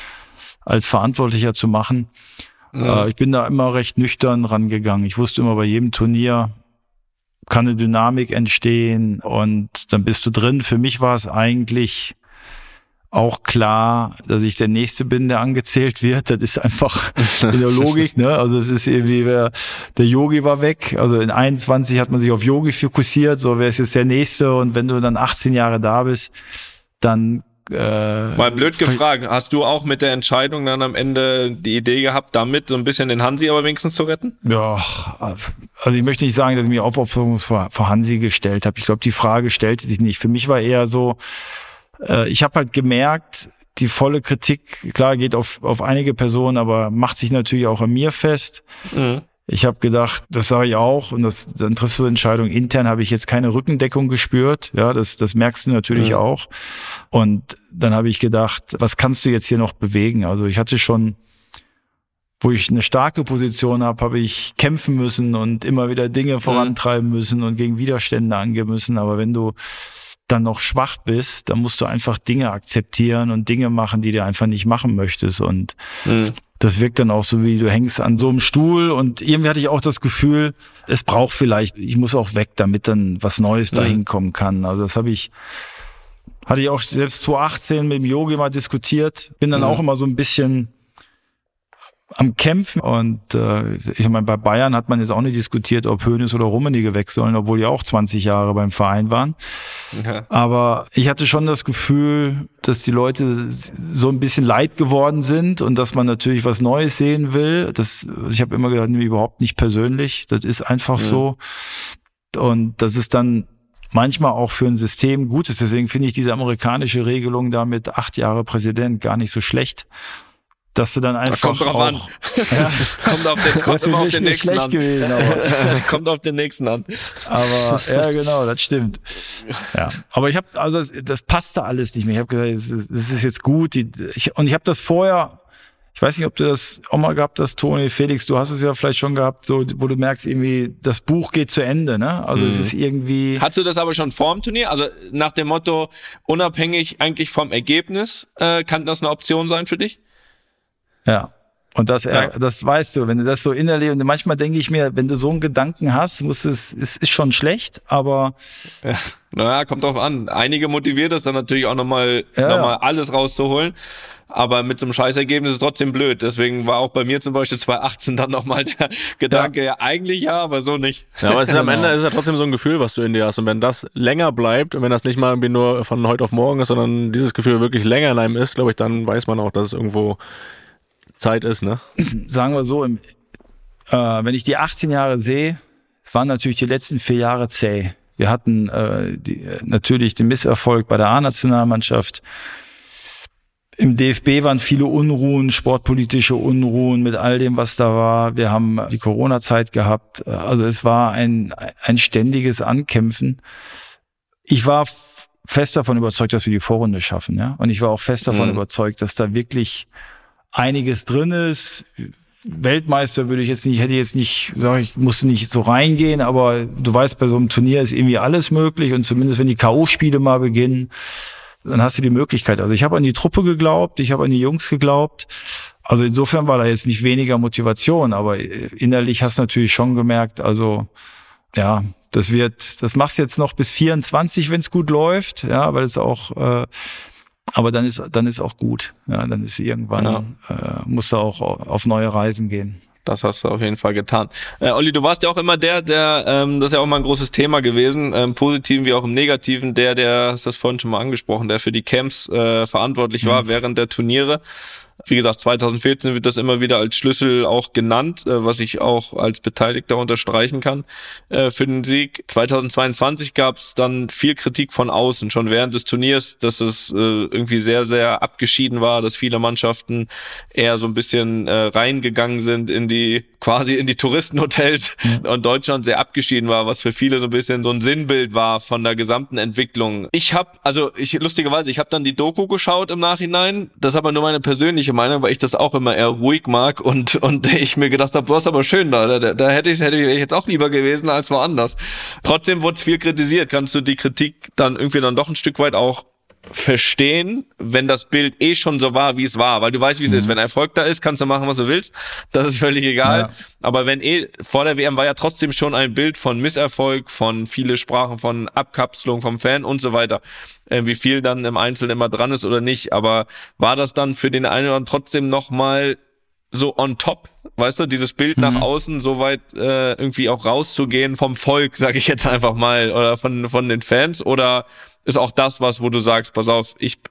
als Verantwortlicher zu machen. Ich bin da immer recht nüchtern rangegangen. Ich wusste immer, bei jedem Turnier kann eine Dynamik entstehen und dann bist du drin. Für mich war es eigentlich auch klar, dass ich der Nächste bin, der angezählt wird. Das ist einfach in der Logik, ne? Also es ist irgendwie, der Yogi war weg. Also in 21 hat man sich auf Yogi fokussiert. So, wer ist jetzt der Nächste? Und wenn du dann 18 Jahre da bist, dann mal blöd gefragt, hast du auch mit der Entscheidung dann am Ende die Idee gehabt, damit so ein bisschen den Hansi aber wenigstens zu retten? Ja, also ich möchte nicht sagen, dass ich mich Aufopferung vor Hansi gestellt habe. Ich glaube, die Frage stellte sich nicht. Für mich war eher so, ich habe halt gemerkt, die volle Kritik, klar, geht auf einige Personen, aber macht sich natürlich auch an mir fest. Mhm. Ich habe gedacht, das sage ich auch, und dann triffst du die Entscheidung. Intern habe ich jetzt keine Rückendeckung gespürt. Ja, das merkst du natürlich auch. Und dann habe ich gedacht, was kannst du jetzt hier noch bewegen? Also ich hatte schon, wo ich eine starke Position habe ich kämpfen müssen und immer wieder Dinge vorantreiben müssen und gegen Widerstände angehen müssen. Aber wenn du dann noch schwach bist, dann musst du einfach Dinge akzeptieren und Dinge machen, die du einfach nicht machen möchtest. Und das wirkt dann auch so, wie du hängst an so einem Stuhl, und irgendwie hatte ich auch das Gefühl, es braucht vielleicht, ich muss auch weg, damit dann was Neues dahin kommen kann. Also das hatte ich auch selbst 2018 mit dem Yogi mal diskutiert, bin dann auch immer so ein bisschen am Kämpfen, und ich meine, bei Bayern hat man jetzt auch nicht diskutiert, ob Hoeneß oder Rummenigge weg sollen, obwohl die auch 20 Jahre beim Verein waren. Ja. Aber ich hatte schon das Gefühl, dass die Leute so ein bisschen leid geworden sind und dass man natürlich was Neues sehen will. Ich habe immer gesagt, überhaupt nicht persönlich, das ist einfach so. Und das ist dann manchmal auch für ein System gut ist. Deswegen finde ich diese amerikanische Regelung da mit 8 Jahre Präsident gar nicht so schlecht. Dass du dann einfach kommt drauf an. Ja, kommt immer auf den nächsten an. Gewesen, kommt auf den nächsten an. Aber ja, genau, das stimmt. Ja, aber ich habe, also das passte alles nicht mehr. Ich habe gesagt, das ist jetzt gut. Und ich habe das vorher, ich weiß nicht, ob du das auch mal gehabt hast, Toni, Felix, du hast es ja vielleicht schon gehabt, so, wo du merkst irgendwie, das Buch geht zu Ende, ne? Also es ist irgendwie. Hattest du das aber schon vor dem Turnier? Also nach dem Motto, unabhängig eigentlich vom Ergebnis, kann das eine Option sein für dich? Ja, und das weißt du, wenn du das so innerlich, und manchmal denke ich mir, wenn du so einen Gedanken hast, es ist schon schlecht, aber. Ja, naja, kommt drauf an. Einige motiviert es dann natürlich auch nochmal alles rauszuholen. aber mit so einem Scheißergebnis ist es trotzdem blöd. Deswegen war auch bei mir zum Beispiel 2018 dann nochmal der Gedanke, ja eigentlich ja, aber so nicht. Ja, aber es ist am Ende ist ja trotzdem so ein Gefühl, was du in dir hast. Und wenn das länger bleibt und wenn das nicht mal irgendwie nur von heute auf morgen ist, sondern dieses Gefühl wirklich länger in einem ist, glaube ich, dann weiß man auch, dass es irgendwo Zeit ist, ne? Sagen wir so, wenn ich die 18 Jahre sehe, waren natürlich die letzten 4 Jahre zäh. Wir hatten natürlich den Misserfolg bei der A-Nationalmannschaft. Im DFB waren viele Unruhen, sportpolitische Unruhen mit all dem, was da war. Wir haben die Corona-Zeit gehabt. Also es war ein ständiges Ankämpfen. Ich war fest davon überzeugt, dass wir die Vorrunde schaffen. Ja? Und ich war auch fest davon überzeugt, dass da wirklich einiges drin ist. Weltmeister hätte ich jetzt nicht, ich musste nicht so reingehen, aber du weißt, bei so einem Turnier ist irgendwie alles möglich und zumindest wenn die K.O.-Spiele mal beginnen, dann hast du die Möglichkeit. Also ich habe an die Truppe geglaubt, ich habe an die Jungs geglaubt. Also insofern war da jetzt nicht weniger Motivation, aber innerlich hast du natürlich schon gemerkt, also ja, das machst du jetzt noch bis 24, wenn es gut läuft, ja, weil es auch aber dann ist auch gut. Ja, dann ist irgendwann, musst du auch auf neue Reisen gehen. Das hast du auf jeden Fall getan. Olli, du warst ja auch immer der, das ist ja auch mal ein großes Thema gewesen, im Positiven wie auch im Negativen, der, hast das vorhin schon mal angesprochen, der für die Camps verantwortlich war während der Turniere. Wie gesagt, 2014 wird das immer wieder als Schlüssel auch genannt, was ich auch als Beteiligter unterstreichen kann für den Sieg. 2022 gab es dann viel Kritik von außen, schon während des Turniers, dass es irgendwie sehr, sehr abgeschieden war, dass viele Mannschaften eher so ein bisschen reingegangen sind in die Touristenhotels und Deutschland sehr abgeschieden war, was für viele so ein bisschen so ein Sinnbild war von der gesamten Entwicklung. Lustigerweise, ich habe dann die Doku geschaut im Nachhinein, das ist aber nur meine persönliche Meinung, weil ich das auch immer eher ruhig mag und ich mir gedacht habe, du hast aber schön da hätte ich jetzt auch lieber gewesen als woanders. Trotzdem wurde es viel kritisiert. Kannst du die Kritik dann irgendwie dann doch ein Stück weit auch verstehen, wenn das Bild schon so war, wie es war, weil du weißt, wie es ist. Wenn Erfolg da ist, kannst du machen, was du willst. Das ist völlig egal. Ja. Aber wenn vor der WM war ja trotzdem schon ein Bild von Misserfolg, viele sprachen von Abkapselung vom Fan und so weiter. Wie viel dann im Einzelnen immer dran ist oder nicht. Aber war das dann für den einen oder anderen trotzdem nochmal so on top, weißt du, dieses Bild nach außen so weit irgendwie auch rauszugehen vom Volk, sage ich jetzt einfach mal, oder von den Fans, oder ist auch das was, wo du sagst, pass auf,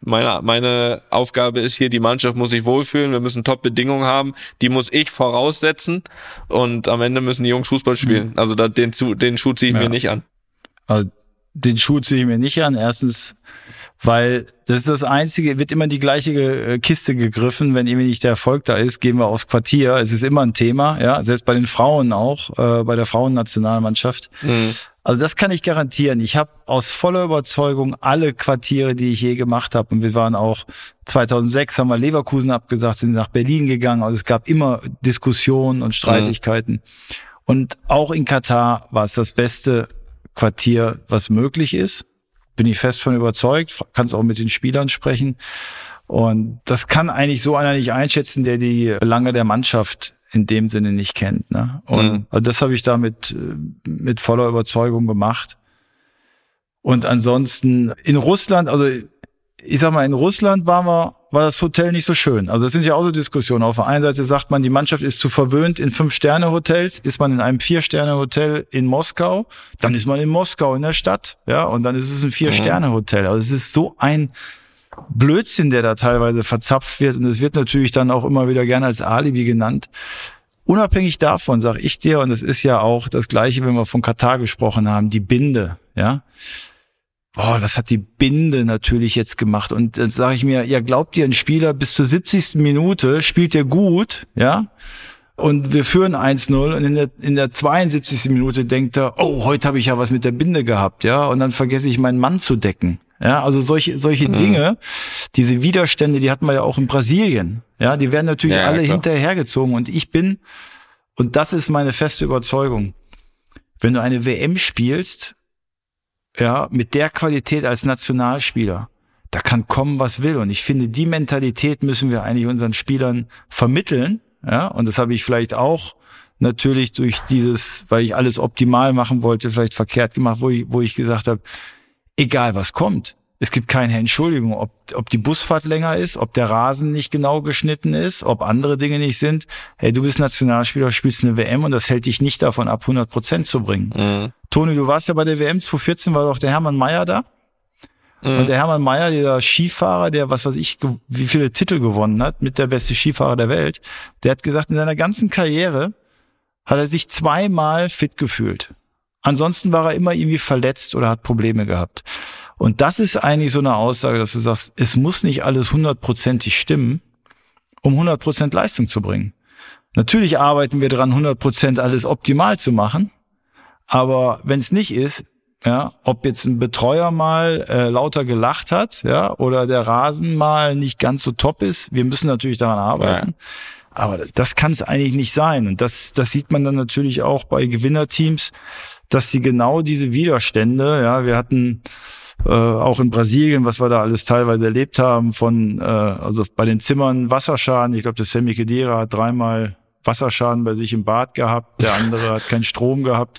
meine Aufgabe ist hier, die Mannschaft muss sich wohlfühlen, wir müssen Top-Bedingungen haben, die muss ich voraussetzen und am Ende müssen die Jungs Fußball spielen. Also den Schuh ziehe ich mir nicht an. Also, den Schuh ziehe ich mir nicht an. Erstens, weil das ist das Einzige, wird immer die gleiche Kiste gegriffen, wenn irgendwie nicht der Erfolg da ist, gehen wir aufs Quartier. Es ist immer ein Thema, ja, selbst bei den Frauen auch, bei der Frauennationalmannschaft. Also das kann ich garantieren. Ich habe aus voller Überzeugung alle Quartiere, die ich je gemacht habe, und wir waren auch 2006, haben wir Leverkusen abgesagt, sind nach Berlin gegangen. Also es gab immer Diskussionen und Streitigkeiten. Und auch in Katar war es das beste Quartier, was möglich ist. Bin ich fest von überzeugt. Kannst auch mit den Spielern sprechen. Und das kann eigentlich so einer nicht einschätzen, der die Belange der Mannschaft in dem Sinne nicht kennt, ne? Und also das habe ich da mit voller Überzeugung gemacht. Und ansonsten in Russland, also ich sag mal, in Russland war das Hotel nicht so schön. Also das sind ja auch so Diskussionen. Auf der einen Seite sagt man, die Mannschaft ist zu verwöhnt in 5-Sterne-Hotels. Ist man in einem 4-Sterne-Hotel in Moskau, dann ist man in Moskau in der Stadt, ja, und dann ist es ein 4-Sterne-Hotel. Also es ist so ein Blödsinn, der da teilweise verzapft wird, und es wird natürlich dann auch immer wieder gerne als Alibi genannt. Unabhängig davon sage ich dir, und das ist ja auch das Gleiche, wenn wir von Katar gesprochen haben, die Binde, ja. Was hat die Binde natürlich jetzt gemacht? Und dann sage ich mir, ja, glaubt ihr, ein Spieler bis zur 70. Minute spielt der gut, ja? Und wir führen 1-0 und in der 72. Minute denkt er, heute habe ich ja was mit der Binde gehabt, ja? Und dann vergesse ich, meinen Mann zu decken. Ja, also solche Dinge, diese Widerstände, die hatten wir ja auch in Brasilien. Ja, die werden natürlich alle hinterhergezogen. Und das ist meine feste Überzeugung, wenn du eine WM spielst, ja, mit der Qualität als Nationalspieler, da kann kommen, was will. Und ich finde, die Mentalität müssen wir eigentlich unseren Spielern vermitteln. Ja, und das habe ich vielleicht auch natürlich durch weil ich alles optimal machen wollte, vielleicht verkehrt gemacht, wo ich gesagt habe, egal was kommt, Es gibt keine Entschuldigung, ob die Busfahrt länger ist, ob der Rasen nicht genau geschnitten ist, ob andere Dinge nicht sind. Hey, du bist Nationalspieler, spielst eine WM und das hält dich nicht davon ab, 100% zu bringen. Mhm. Toni, du warst ja bei der WM 2014, war doch der Hermann Maier da. Mhm. Und der Hermann Maier, dieser Skifahrer, der, was weiß ich, wie viele Titel gewonnen hat, mit der beste Skifahrer der Welt, der hat gesagt, in seiner ganzen Karriere hat er sich 2-mal fit gefühlt. Ansonsten war er immer irgendwie verletzt oder hat Probleme gehabt. Und das ist eigentlich so eine Aussage, dass du sagst, es muss nicht alles 100%ig stimmen, um 100% Leistung zu bringen. Natürlich arbeiten wir dran, 100% alles optimal zu machen, aber wenn es nicht ist, ja, ob jetzt ein Betreuer mal lauter gelacht hat, ja, oder der Rasen mal nicht ganz so top ist, wir müssen natürlich daran arbeiten. Ja. Aber das kann es eigentlich nicht sein. Und das sieht man dann natürlich auch bei Gewinnerteams, dass sie genau diese Widerstände, ja, wir hatten auch in Brasilien, was wir da alles teilweise erlebt haben, also bei den Zimmern Wasserschaden. Ich glaube, der Sammy Khedira hat 3-mal Wasserschaden bei sich im Bad gehabt, der andere hat keinen Strom gehabt.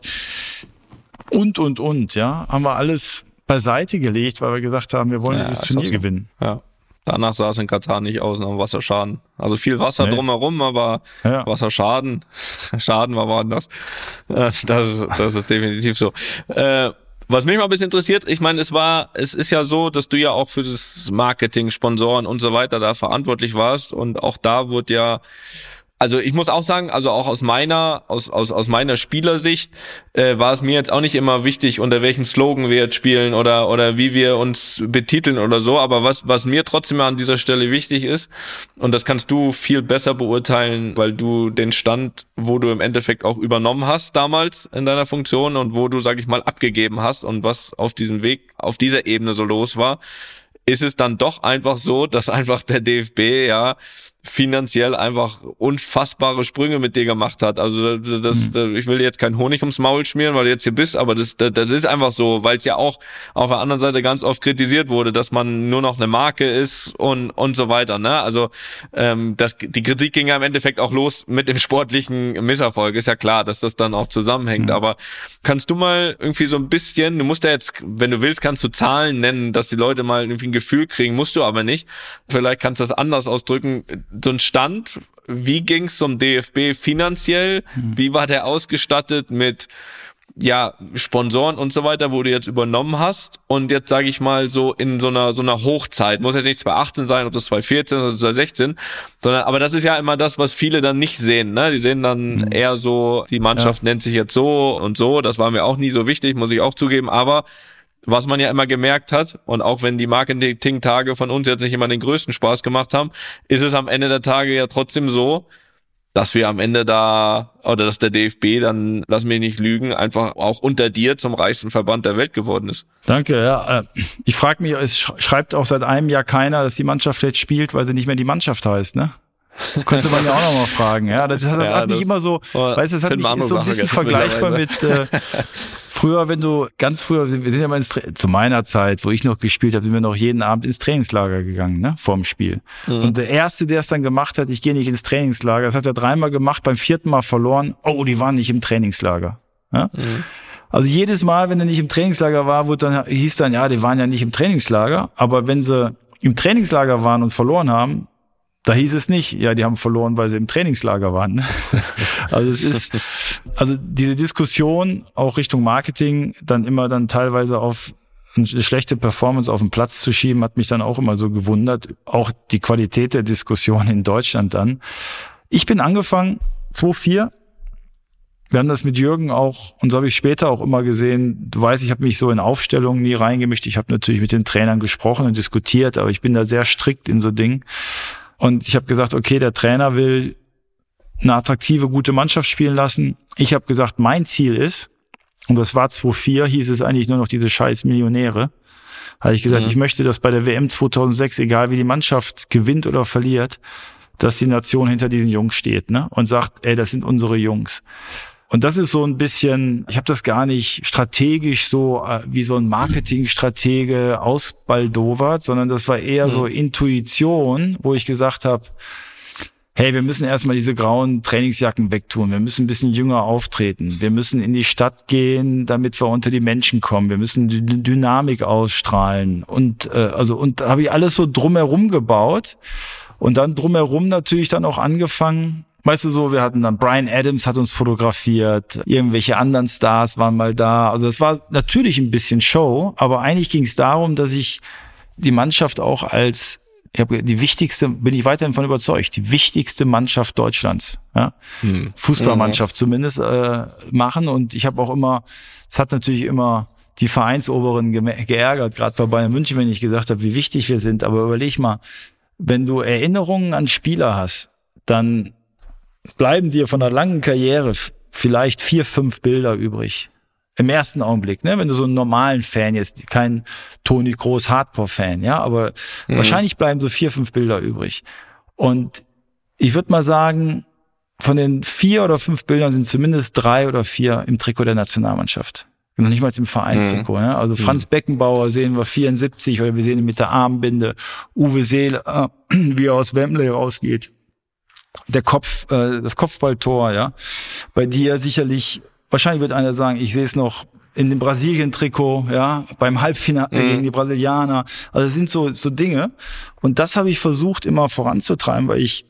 Und, ja, haben wir alles beiseite gelegt, weil wir gesagt haben, wir wollen dieses Turnier gewinnen. Ja. Danach sah es in Katar nicht aus nach Wasserschaden. Also viel Wasser drumherum, aber Wasserschaden, Schaden war woanders. Das ist definitiv so. Was mich mal ein bisschen interessiert, ich meine, es ist ja so, dass du ja auch für das Marketing, Sponsoren und so weiter da verantwortlich warst und auch da wurde ja, also ich muss auch sagen, also auch aus meiner Spielersicht war es mir jetzt auch nicht immer wichtig, unter welchem Slogan wir jetzt spielen oder wie wir uns betiteln oder so, aber was mir trotzdem an dieser Stelle wichtig ist, und das kannst du viel besser beurteilen, weil du den Stand, wo du im Endeffekt auch übernommen hast damals in deiner Funktion und wo du, sag ich mal, abgegeben hast und was auf diesem Weg, auf dieser Ebene so los war, ist es dann doch einfach so, dass einfach der DFB ja finanziell einfach unfassbare Sprünge mit dir gemacht hat. Also ich will dir jetzt keinen Honig ums Maul schmieren, weil du jetzt hier bist, aber das ist einfach so, weil es ja auch auf der anderen Seite ganz oft kritisiert wurde, dass man nur noch eine Marke ist und so weiter. Ne? Also die Kritik ging ja im Endeffekt auch los mit dem sportlichen Misserfolg. Ist ja klar, dass das dann auch zusammenhängt. Aber kannst du mal irgendwie so ein bisschen, du musst ja jetzt, wenn du willst, kannst du Zahlen nennen, dass die Leute mal irgendwie ein Gefühl kriegen, musst du aber nicht. Vielleicht kannst du das anders ausdrücken. So ein Stand, wie ging's zum DFB finanziell? Wie war der ausgestattet mit Sponsoren und so weiter, wo du jetzt übernommen hast? Und jetzt sage ich mal so in so einer Hochzeit, muss jetzt nicht 2018 sein, ob das 2014 oder 2016, sondern aber das ist ja immer das, was viele dann nicht sehen. Ne? Die sehen dann eher so, die Mannschaft nennt sich jetzt so und so. Das war mir auch nie so wichtig, muss ich auch zugeben. Aber was man ja immer gemerkt hat, und auch wenn die Marketing-Tage von uns jetzt nicht immer den größten Spaß gemacht haben, ist es am Ende der Tage ja trotzdem so, dass wir am Ende dass der DFB dann, lass mich nicht lügen, einfach auch unter dir zum reichsten Verband der Welt geworden ist. Danke, ja. Ich frage mich, es schreibt auch seit einem Jahr keiner, dass die Mannschaft jetzt spielt, weil sie nicht mehr die Mannschaft heißt, ne? Könnte man ja auch nochmal fragen, ja. Das hat nicht immer so, weißt du, das ist so ein bisschen vergleichbar mit früher, wir sind ja mal zu meiner Zeit, wo ich noch gespielt habe, sind wir noch jeden Abend ins Trainingslager gegangen, ne, vorm Spiel. Und der Erste, der es dann gemacht hat, ich gehe nicht ins Trainingslager, das hat er 3-mal gemacht, beim 4. Mal verloren, die waren nicht im Trainingslager. Ja? Also jedes Mal, wenn er nicht im Trainingslager war, hieß dann, die waren ja nicht im Trainingslager, aber wenn sie im Trainingslager waren und verloren haben, da hieß es nicht, die haben verloren, weil sie im Trainingslager waren. Also diese Diskussion auch Richtung Marketing dann immer dann teilweise auf eine schlechte Performance auf den Platz zu schieben, hat mich dann auch immer so gewundert. Auch die Qualität der Diskussion in Deutschland dann. Ich bin angefangen 2004. Wir haben das mit Jürgen auch, und so habe ich später auch immer gesehen, du weißt, ich habe mich so in Aufstellungen nie reingemischt. Ich habe natürlich mit den Trainern gesprochen und diskutiert, aber ich bin da sehr strikt in so Dingen. Und ich habe gesagt, okay, der Trainer will eine attraktive, gute Mannschaft spielen lassen. Ich habe gesagt, mein Ziel ist, und das war 2004, hieß es eigentlich nur noch diese scheiß Millionäre, habe ich gesagt, ich möchte, dass bei der WM 2006, egal wie die Mannschaft gewinnt oder verliert, dass die Nation hinter diesen Jungs steht, ne, und sagt, das sind unsere Jungs. Und das ist so ein bisschen, ich habe das gar nicht strategisch so wie so ein Marketingstratege ausbaldowert, sondern das war eher so Intuition, wo ich gesagt habe, hey, wir müssen erstmal diese grauen Trainingsjacken wegtun, wir müssen ein bisschen jünger auftreten, wir müssen in die Stadt gehen, damit wir unter die Menschen kommen, wir müssen die Dynamik ausstrahlen und da habe ich alles so drumherum gebaut und dann drumherum natürlich dann auch angefangen. Weißt du so, wir hatten dann Bryan Adams hat uns fotografiert, irgendwelche anderen Stars waren mal da. Also es war natürlich ein bisschen Show, aber eigentlich ging es darum, dass ich die Mannschaft auch als die wichtigste, bin ich weiterhin von überzeugt, die wichtigste Mannschaft Deutschlands, ja, Fußballmannschaft zumindest machen. Und ich habe auch immer, es hat natürlich immer die Vereinsoberen geärgert, gerade bei Bayern München, wenn ich gesagt habe, wie wichtig wir sind. Aber überleg mal, wenn du Erinnerungen an Spieler hast, dann bleiben dir von einer langen Karriere vielleicht 4, 5 Bilder übrig. Im ersten Augenblick, ne? Wenn du so einen normalen Fan jetzt, kein Toni Kroos Hardcore-Fan, ja, aber wahrscheinlich bleiben so 4, 5 Bilder übrig. Und ich würde mal sagen, von den 4 oder 5 Bildern sind zumindest 3 oder 4 im Trikot der Nationalmannschaft. Noch nicht mal im Vereinstrikot, ja. Also Franz Beckenbauer sehen wir 74 oder wir sehen ihn mit der Armbinde. Uwe Seele, wie er aus Wembley rausgeht. Der das Kopfballtor, ja. Bei dir sicherlich, wahrscheinlich wird einer sagen, ich sehe es noch in dem Brasilien-Trikot, ja, beim Halbfinale gegen die Brasilianer. Also es sind so Dinge. Und das habe ich versucht immer voranzutreiben, weil ich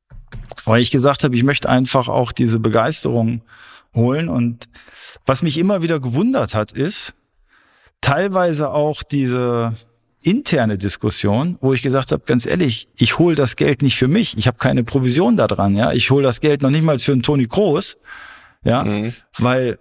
gesagt habe, ich möchte einfach auch diese Begeisterung holen. Und was mich immer wieder gewundert hat, ist teilweise auch diese interne Diskussion, wo ich gesagt habe, ganz ehrlich, ich hole das Geld nicht für mich. Ich habe keine Provision da dran, ja. Ich hole das Geld noch nicht mal für einen Toni Kroos. Ja, weil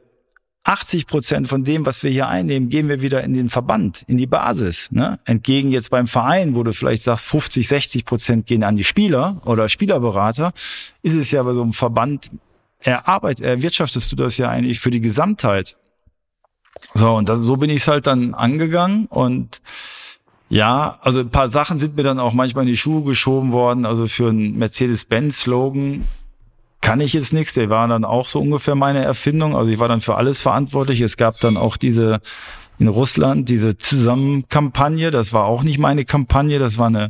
80% von dem, was wir hier einnehmen, gehen wir wieder in den Verband, in die Basis, ne? Entgegen jetzt beim Verein, wo du vielleicht sagst, 50-60% gehen an die Spieler oder Spielerberater, ist es ja bei so einem Verband, erwirtschaftest du das ja eigentlich für die Gesamtheit. So, und so bin ich es halt dann angegangen und ja, also ein paar Sachen sind mir dann auch manchmal in die Schuhe geschoben worden, also für einen Mercedes-Benz-Slogan kann ich jetzt nichts, der war dann auch so ungefähr meine Erfindung, also ich war dann für alles verantwortlich. Es gab dann auch in Russland diese Zusammenkampagne, das war auch nicht meine Kampagne, das war eine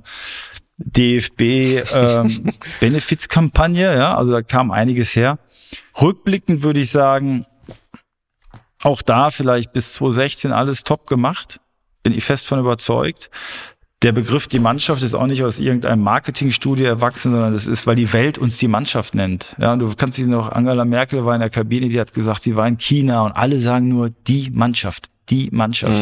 DFB Benefizkampagne, ja, also da kam einiges her. Rückblickend würde ich sagen, auch da vielleicht bis 2016 alles top gemacht, bin ich fest von überzeugt. Der Begriff die Mannschaft ist auch nicht aus irgendeinem Marketingstudie erwachsen, sondern das ist, weil die Welt uns die Mannschaft nennt. Ja, und du kannst dich noch, Angela Merkel war in der Kabine, die hat gesagt, sie war in China und alle sagen nur die Mannschaft, die Mannschaft.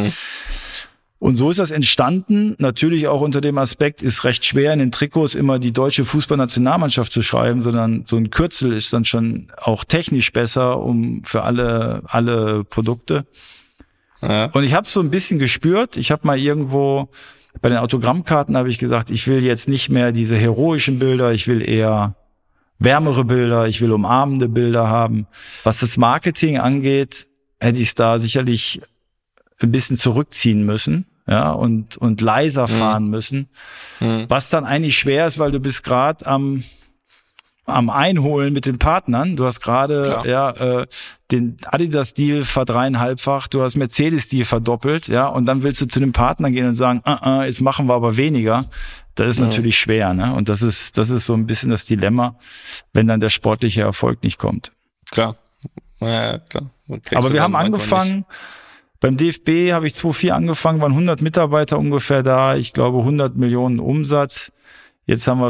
Und so ist das entstanden. Natürlich auch unter dem Aspekt, ist recht schwer in den Trikots immer die deutsche Fußballnationalmannschaft zu schreiben, sondern so ein Kürzel ist dann schon auch technisch besser für alle Produkte. Ja. Und ich habe es so ein bisschen gespürt. Ich habe mal irgendwo bei den Autogrammkarten habe ich gesagt, ich will jetzt nicht mehr diese heroischen Bilder, ich will eher wärmere Bilder, ich will umarmende Bilder haben. Was das Marketing angeht, hätte ich es da sicherlich ein bisschen zurückziehen müssen, ja, und leiser fahren müssen. Was dann eigentlich schwer ist, weil du bist gerade am Einholen mit den Partnern. Du hast gerade den Adidas-Deal verdreieinhalbfach, du hast Mercedes-Deal verdoppelt, ja, und dann willst du zu den Partnern gehen und sagen, jetzt machen wir aber weniger. Das ist natürlich schwer, ne? Und das ist so ein bisschen das Dilemma, wenn dann der sportliche Erfolg nicht kommt. Klar. Ja, klar. Aber wir haben angefangen, beim DFB habe ich 2004 angefangen, waren 100 Mitarbeiter ungefähr da, ich glaube 100 Millionen Umsatz. Jetzt haben wir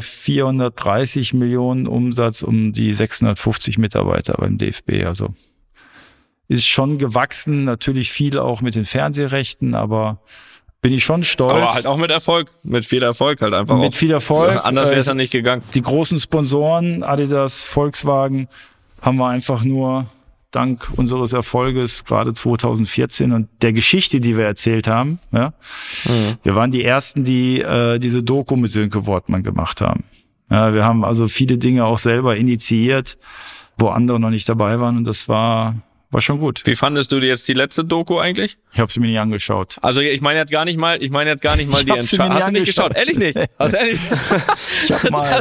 430 Millionen Umsatz um die 650 Mitarbeiter beim DFB. Also ist schon gewachsen, natürlich viel auch mit den Fernsehrechten, aber bin ich schon stolz. Aber halt auch mit Erfolg, mit viel Erfolg halt einfach. Mit viel Erfolg. Anders wäre es dann nicht gegangen. Die großen Sponsoren, Adidas, Volkswagen, haben wir einfach nur dank unseres Erfolges, gerade 2014 und der Geschichte, die wir erzählt haben. Ja, wir waren die Ersten, die diese Doku mit Sönke Wortmann gemacht haben. Ja, wir haben also viele Dinge auch selber initiiert, wo andere noch nicht dabei waren und das war schon gut. Wie fandest du jetzt die letzte Doku eigentlich? Ich habe sie mir nicht angeschaut. Also ich meine jetzt gar nicht mal die Entscheidung. Hast du nicht geschaut? Ehrlich nicht? Hast du ehrlich? Ich hab mal.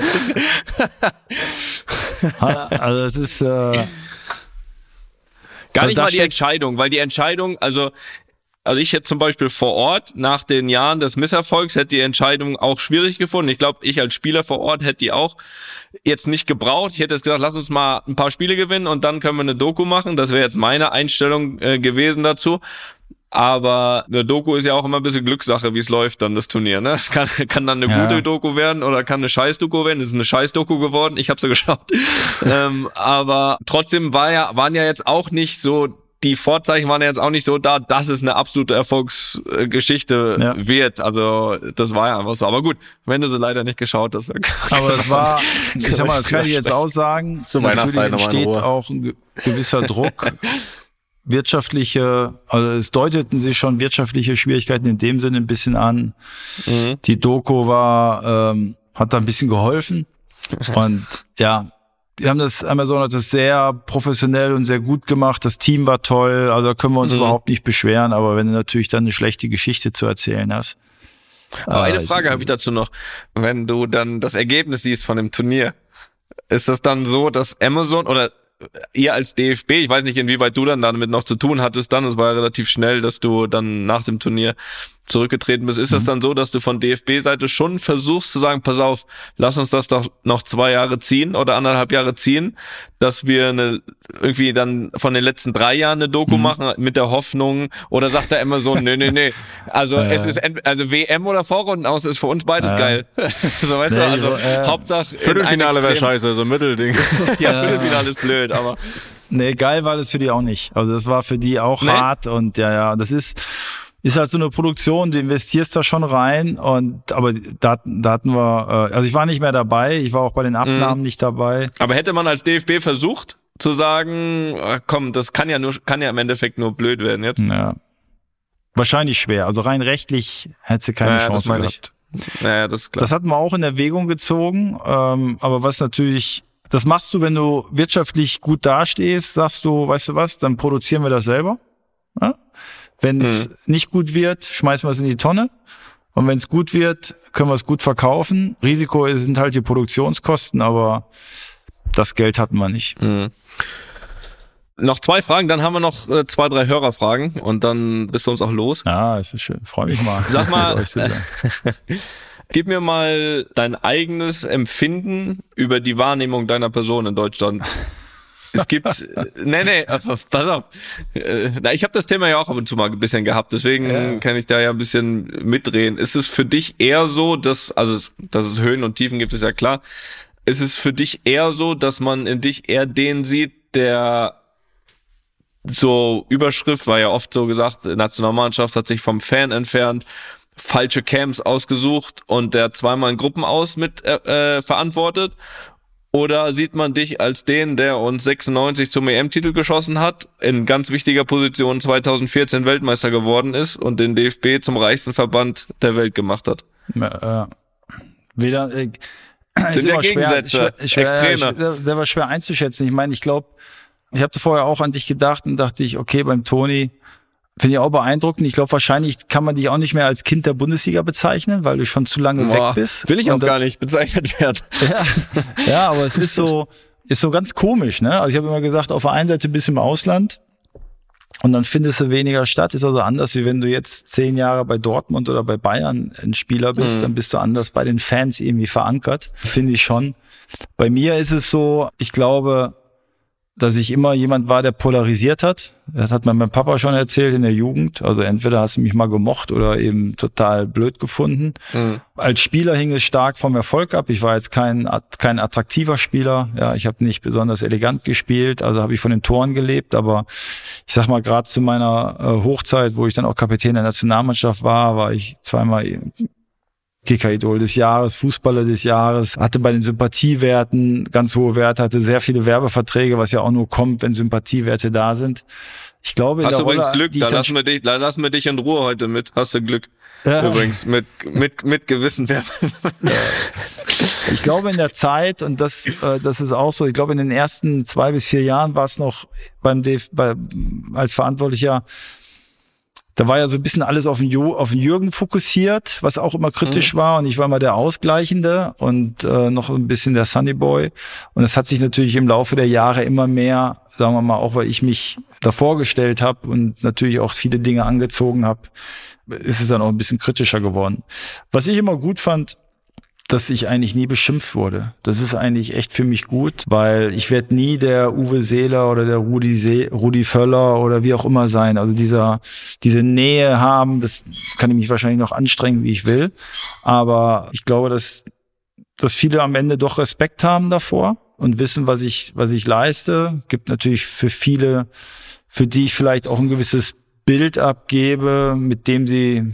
Also es ist gar nicht mal die Entscheidung, weil die Entscheidung, also Also ich hätte zum Beispiel vor Ort nach den Jahren des Misserfolgs hätte die Entscheidung auch schwierig gefunden. Ich glaube, ich als Spieler vor Ort hätte die auch jetzt nicht gebraucht. Ich hätte jetzt gesagt, lass uns mal ein paar Spiele gewinnen und dann können wir eine Doku machen. Das wäre jetzt meine Einstellung gewesen dazu. Aber eine Doku ist ja auch immer ein bisschen Glückssache, wie es läuft dann, das Turnier. Ne? Es kann dann eine gute Doku werden oder kann eine Scheiß-Doku werden. Es ist eine Scheiß-Doku geworden. Ich habe sie geschaut. Aber trotzdem waren ja jetzt auch nicht so, die Vorzeichen waren ja jetzt auch nicht so da, dass es eine absolute Erfolgsgeschichte wird. Also das war ja einfach so. Aber gut, wenn du sie leider nicht geschaut hast. Aber das war, ich sag mal, das kann ich jetzt auch sagen. Zur Weihnachtszeit entsteht auch ein gewisser Druck. Also es deuteten sich schon wirtschaftliche Schwierigkeiten in dem Sinne ein bisschen an. Mhm. Die Doku hat da ein bisschen geholfen. Und ja, Amazon hat das sehr professionell und sehr gut gemacht. Das Team war toll. Also da können wir uns überhaupt nicht beschweren. Aber wenn du natürlich dann eine schlechte Geschichte zu erzählen hast. Aber eine Frage habe ich dazu noch. Wenn du dann das Ergebnis siehst von dem Turnier, ist das dann so, dass Amazon oder ihr als DFB, ich weiß nicht, inwieweit du dann damit noch zu tun hattest dann, es war ja relativ schnell, dass du dann nach dem Turnier zurückgetreten bist. Ist das dann so, dass du von DFB-Seite schon versuchst zu sagen, pass auf, lass uns das doch noch 2 Jahre ziehen oder 1,5 Jahre ziehen, dass wir irgendwie dann von den letzten 3 Jahren eine Doku machen mit der Hoffnung, oder sagt er immer so, nee. Also es ist also WM oder Vorrunden aus ist für uns beides geil. So, weißt du, also Hauptsache Viertelfinale wäre scheiße, so ein Mittelding. Ja, Viertelfinale ist blöd, aber nee, geil war das für die auch nicht. Also das war für die auch hart und das ist halt so eine Produktion, du investierst da schon rein aber da hatten wir, also ich war nicht mehr dabei, ich war auch bei den Abnahmen nicht dabei. Aber hätte man als DFB versucht zu sagen, komm, das kann ja im Endeffekt nur blöd werden jetzt? Ja. Wahrscheinlich schwer, also rein rechtlich hätte sie keine Chance gehabt. Naja, das ist klar. Das hatten wir auch in Erwägung gezogen, aber was natürlich, das machst du, wenn du wirtschaftlich gut dastehst, sagst du, weißt du was, dann produzieren wir das selber. Ja? Wenn es nicht gut wird, schmeißen wir es in die Tonne. Und wenn es gut wird, können wir es gut verkaufen. Risiko sind halt die Produktionskosten, aber das Geld hatten wir nicht. Mhm. Noch 2 Fragen, dann haben wir noch 2, 3 Hörerfragen und dann bist du uns auch los. Ja, ist schön. Freue mich mal. Sag mal, gib mir mal dein eigenes Empfinden über die Wahrnehmung deiner Person in Deutschland. Es gibt, pass auf. Ich habe das Thema ja auch ab und zu mal ein bisschen gehabt, deswegen kann ich da ja ein bisschen mitdrehen. Ist es für dich eher so, dass es Höhen und Tiefen gibt, ist ja klar. Ist es für dich eher so, dass man in dich eher den sieht, der so Überschrift, war ja oft so gesagt, Nationalmannschaft hat sich vom Fan entfernt, falsche Camps ausgesucht und der zweimal in Gruppen mit verantwortet? Oder sieht man dich als den, der uns 96 zum EM-Titel geschossen hat, in ganz wichtiger Position 2014 Weltmeister geworden ist und den DFB zum reichsten Verband der Welt gemacht hat? Sind ja Gegensätze, Extreme. Sehr schwer einzuschätzen. Ich meine, ich glaube, ich habe vorher auch an dich gedacht und dachte ich, okay, beim Toni finde ich auch beeindruckend. Ich glaube, wahrscheinlich kann man dich auch nicht mehr als Kind der Bundesliga bezeichnen, weil du schon zu lange weg bist. Will ich auch gar nicht bezeichnet werden. Ja, aber es ist so ganz komisch, ne? Also ich habe immer gesagt, auf der einen Seite bist du im Ausland und dann findest du weniger statt. Ist also anders, wie wenn du jetzt 10 Jahre bei Dortmund oder bei Bayern ein Spieler bist, dann bist du anders bei den Fans irgendwie verankert. Finde ich schon. Bei mir ist es so, ich glaube, dass ich immer jemand war, der polarisiert hat. Das hat mir mein Papa schon erzählt in der Jugend. Also entweder hast du mich mal gemocht oder eben total blöd gefunden. Als Spieler hing es stark vom Erfolg ab. Ich war jetzt kein attraktiver Spieler. Ja, ich habe nicht besonders elegant gespielt. Also habe ich von den Toren gelebt. Aber ich sag mal, gerade zu meiner Hochzeit, wo ich dann auch Kapitän der Nationalmannschaft war ich zweimal Kicker-Idol des Jahres, Fußballer des Jahres, hatte bei den Sympathiewerten ganz hohe Werte, hatte sehr viele Werbeverträge, was ja auch nur kommt, wenn Sympathiewerte da sind. Ich glaube, hast du übrigens Glück, da lassen wir dich in Ruhe heute mit. Hast du Glück. Ja. Übrigens, mit gewissen Werben. Ich glaube in der Zeit, und das ist auch so, ich glaube in den ersten 2 bis 4 Jahren war es noch als Verantwortlicher Da war ja so ein bisschen alles auf den Jürgen fokussiert, was auch immer kritisch war. Und ich war mal der Ausgleichende und noch ein bisschen der Sunny Boy. Und das hat sich natürlich im Laufe der Jahre immer mehr, sagen wir mal, auch weil ich mich davor gestellt habe und natürlich auch viele Dinge angezogen habe, ist es dann auch ein bisschen kritischer geworden. Was ich immer gut fand, dass ich eigentlich nie beschimpft wurde. Das ist eigentlich echt für mich gut, weil ich werde nie der Uwe Seeler oder der Rudi Völler oder wie auch immer sein. Also diese Nähe haben, das kann ich mich wahrscheinlich noch anstrengen, wie ich will. Aber ich glaube, dass viele am Ende doch Respekt haben davor und wissen, was ich leiste. Gibt natürlich für viele, für die ich vielleicht auch ein gewisses Bild abgebe, mit dem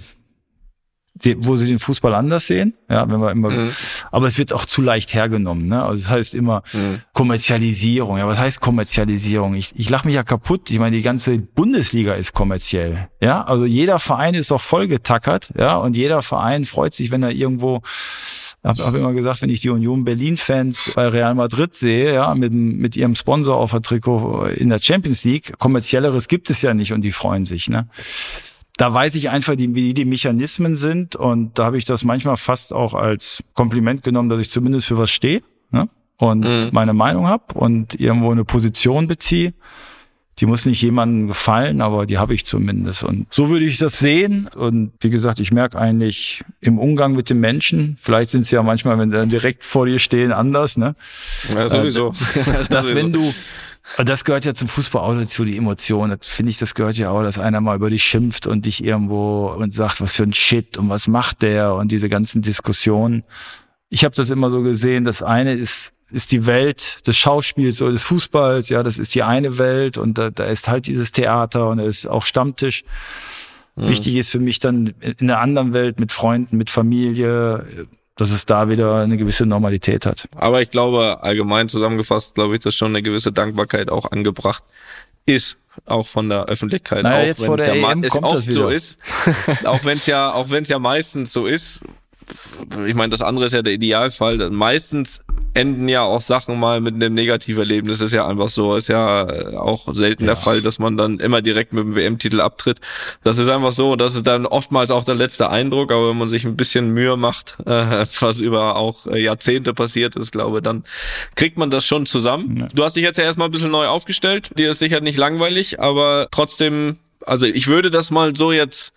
wo sie den Fußball anders sehen, ja, wenn wir immer, aber es wird auch zu leicht hergenommen, ne? Also das heißt immer Kommerzialisierung. Ja, was heißt Kommerzialisierung? Ich lache mich ja kaputt. Ich meine, die ganze Bundesliga ist kommerziell, ja. Also jeder Verein ist auch voll getackert, ja, und jeder Verein freut sich, wenn er irgendwo, hab immer gesagt, wenn ich die Union Berlin-Fans bei Real Madrid sehe, ja, mit ihrem Sponsor auf der Trikot in der Champions League, kommerzielleres gibt es ja nicht und die freuen sich, ne? Da weiß ich einfach, wie die Mechanismen sind und da habe ich das manchmal fast auch als Kompliment genommen, dass ich zumindest für was stehe, ne? Und meine Meinung habe und irgendwo eine Position beziehe. Die muss nicht jemandem gefallen, aber die habe ich zumindest. Und so würde ich das sehen. Und wie gesagt, ich merke eigentlich im Umgang mit den Menschen, vielleicht sind sie ja manchmal, wenn sie dann direkt vor dir stehen, anders, ne? Ja, sowieso. Dass wenn du das gehört ja zum Fußball auch dazu, die Emotionen. Das finde ich, das gehört ja auch, dass einer mal über dich schimpft und dich irgendwo und sagt, was für ein Shit und was macht der und diese ganzen Diskussionen. Ich habe das immer so gesehen, das eine ist die Welt des Schauspiels oder des Fußballs, ja, das ist die eine Welt und da ist halt dieses Theater und da ist auch Stammtisch. Wichtig ist für mich dann in der anderen Welt mit Freunden, mit Familie, dass es da wieder eine gewisse Normalität hat. Aber ich glaube, allgemein zusammengefasst, glaube ich, dass schon eine gewisse Dankbarkeit auch angebracht ist, auch von der Öffentlichkeit. Naja, auch jetzt vor der EM es kommt oft das wieder. so ist, auch wenn es ja meistens so ist. Ich meine, das andere ist ja der Idealfall. Meistens enden ja auch Sachen mal mit einem Negativerlebnis. Das ist ja einfach so. Ist ja auch selten der Fall, dass man dann immer direkt mit dem WM-Titel abtritt. Das ist einfach so. Das ist dann oftmals auch der letzte Eindruck. Aber wenn man sich ein bisschen Mühe macht, was über auch Jahrzehnte passiert ist, glaube ich, dann kriegt man das schon zusammen. Ja. Du hast dich jetzt ja erstmal ein bisschen neu aufgestellt. Dir ist sicher nicht langweilig, aber trotzdem, also ich würde das mal so jetzt,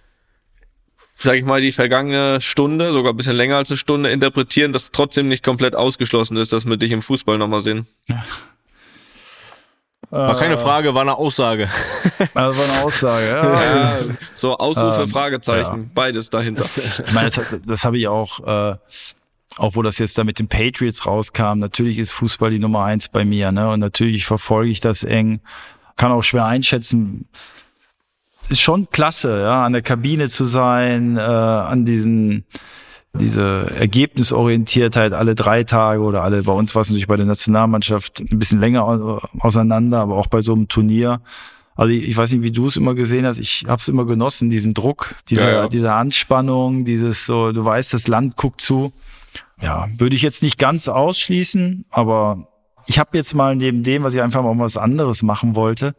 sag ich mal, die vergangene Stunde, sogar ein bisschen länger als eine Stunde interpretieren, dass trotzdem nicht komplett ausgeschlossen ist, dass wir dich im Fußball nochmal sehen. Ja. War keine Frage, war eine Aussage. Also war eine Aussage, ja. So Ausrufe, Fragezeichen, beides dahinter. Ich meine, das habe ich auch wo das jetzt da mit den Patriots rauskam. Natürlich ist Fußball die Nummer 1 bei mir, ne? Und natürlich verfolge ich das eng, kann auch schwer einschätzen. Ist schon klasse, ja, an der Kabine zu sein, an diese Ergebnisorientiertheit alle 3 Tage oder alle, bei uns war es natürlich bei der Nationalmannschaft ein bisschen länger auseinander, aber auch bei so einem Turnier. Also ich weiß nicht, wie du es immer gesehen hast, ich habe es immer genossen, diesen Druck, diese Anspannung, dieses so, du weißt, das Land guckt zu. Ja, würde ich jetzt nicht ganz ausschließen, aber ich habe jetzt mal neben dem, was ich einfach mal was anderes machen wollte,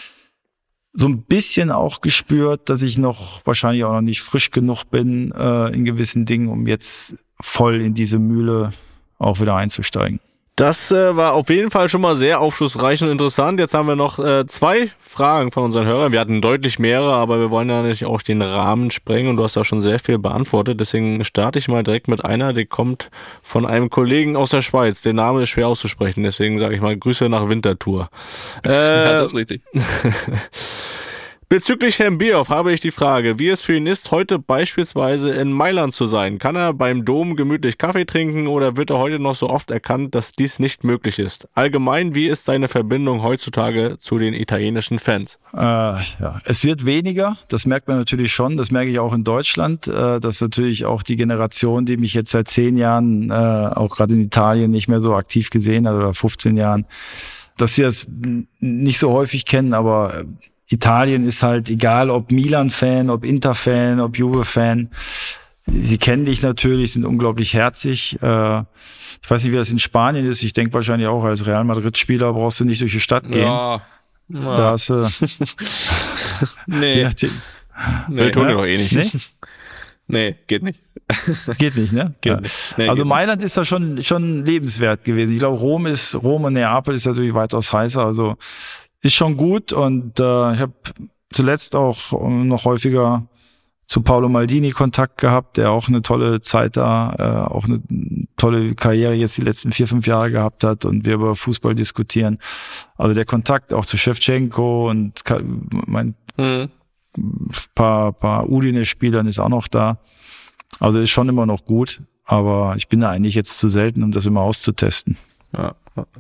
so ein bisschen auch gespürt, dass ich wahrscheinlich auch noch nicht frisch genug bin in gewissen Dingen, um jetzt voll in diese Mühle auch wieder einzusteigen. Das war auf jeden Fall schon mal sehr aufschlussreich und interessant. Jetzt haben wir noch 2 Fragen von unseren Hörern. Wir hatten deutlich mehrere, aber wir wollen ja natürlich auch den Rahmen sprengen und du hast da schon sehr viel beantwortet. Deswegen starte ich mal direkt mit einer, die kommt von einem Kollegen aus der Schweiz. Der Name ist schwer auszusprechen, deswegen sage ich mal Grüße nach Winterthur. Ja, das ist richtig. Bezüglich Herrn Bierhoff habe ich die Frage, wie es für ihn ist, heute beispielsweise in Mailand zu sein. Kann er beim Dom gemütlich Kaffee trinken oder wird er heute noch so oft erkannt, dass dies nicht möglich ist? Allgemein, wie ist seine Verbindung heutzutage zu den italienischen Fans? Ja, es wird weniger, das merkt man natürlich schon, das merke ich auch in Deutschland, dass natürlich auch die Generation, die mich jetzt seit 10 Jahren, auch gerade in Italien nicht mehr so aktiv gesehen hat oder 15 Jahren, dass sie das nicht so häufig kennen, aber Italien ist halt, egal ob Milan-Fan, ob Inter-Fan, ob Juve-Fan, sie kennen dich natürlich, sind unglaublich herzig. Ich weiß nicht, wie das in Spanien ist. Ich denke wahrscheinlich auch, als Real Madrid-Spieler brauchst du nicht durch die Stadt gehen. Ja. Da hast du... Nee. Nee, tun wir doch eh nicht. Nee? Nee, geht nicht. Geht nicht, ne? Geht nicht. Nee, also geht Mailand ist da schon lebenswert gewesen. Ich glaube, Rom und Neapel ist natürlich weitaus heißer. Also ist schon gut. Und ich habe zuletzt auch noch häufiger zu Paolo Maldini Kontakt gehabt, der auch eine tolle Zeit da, auch eine tolle Karriere jetzt die letzten 4-5 Jahre gehabt hat und wir über Fußball diskutieren. Also der Kontakt auch zu Shevchenko und mein paar Udine-Spielern ist auch noch da. Also ist schon immer noch gut, aber ich bin da eigentlich jetzt zu selten, um das immer auszutesten. Ja,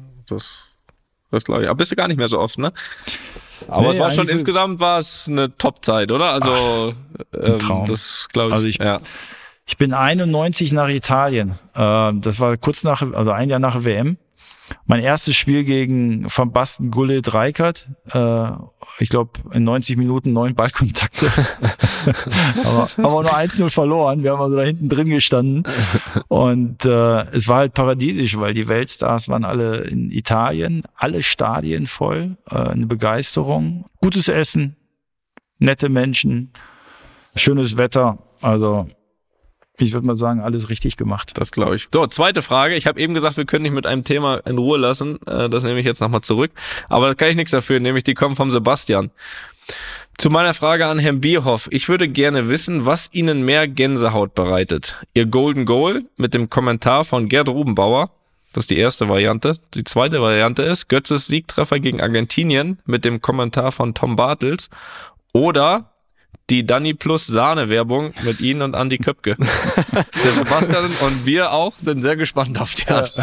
das glaube ich. Aber bist du gar nicht mehr so oft, ne? Aber es war schon, insgesamt war es eine Top-Zeit, oder? Also, Traum. Das glaube ich. Also ich bin 91 nach Italien. Das war also ein Jahr nach der WM. Mein erstes Spiel gegen Van Basten, Gullit, Rijkaard. Ich glaube, in 90 Minuten 9 Ballkontakte. aber nur 1-0 verloren. Wir haben also da hinten drin gestanden. Und es war halt paradiesisch, weil die Weltstars waren alle in Italien. Alle Stadien voll. Eine Begeisterung. Gutes Essen. Nette Menschen. Schönes Wetter. Also ich würde mal sagen, alles richtig gemacht. Das glaube ich. So, zweite Frage. Ich habe eben gesagt, wir können nicht mit einem Thema in Ruhe lassen. Das nehme ich jetzt nochmal zurück. Aber da kann ich nichts dafür, nämlich die kommen vom Sebastian. Zu meiner Frage an Herrn Bierhoff. Ich würde gerne wissen, was Ihnen mehr Gänsehaut bereitet. Ihr Golden Goal mit dem Kommentar von Gerd Rubenbauer. Das ist die erste Variante. Die zweite Variante ist Götzes Siegtreffer gegen Argentinien mit dem Kommentar von Tom Bartels. Oder die Dani Plus Sahne-Werbung mit Ihnen und Andi Köpke. Der Sebastian und wir auch sind sehr gespannt auf die Antwort.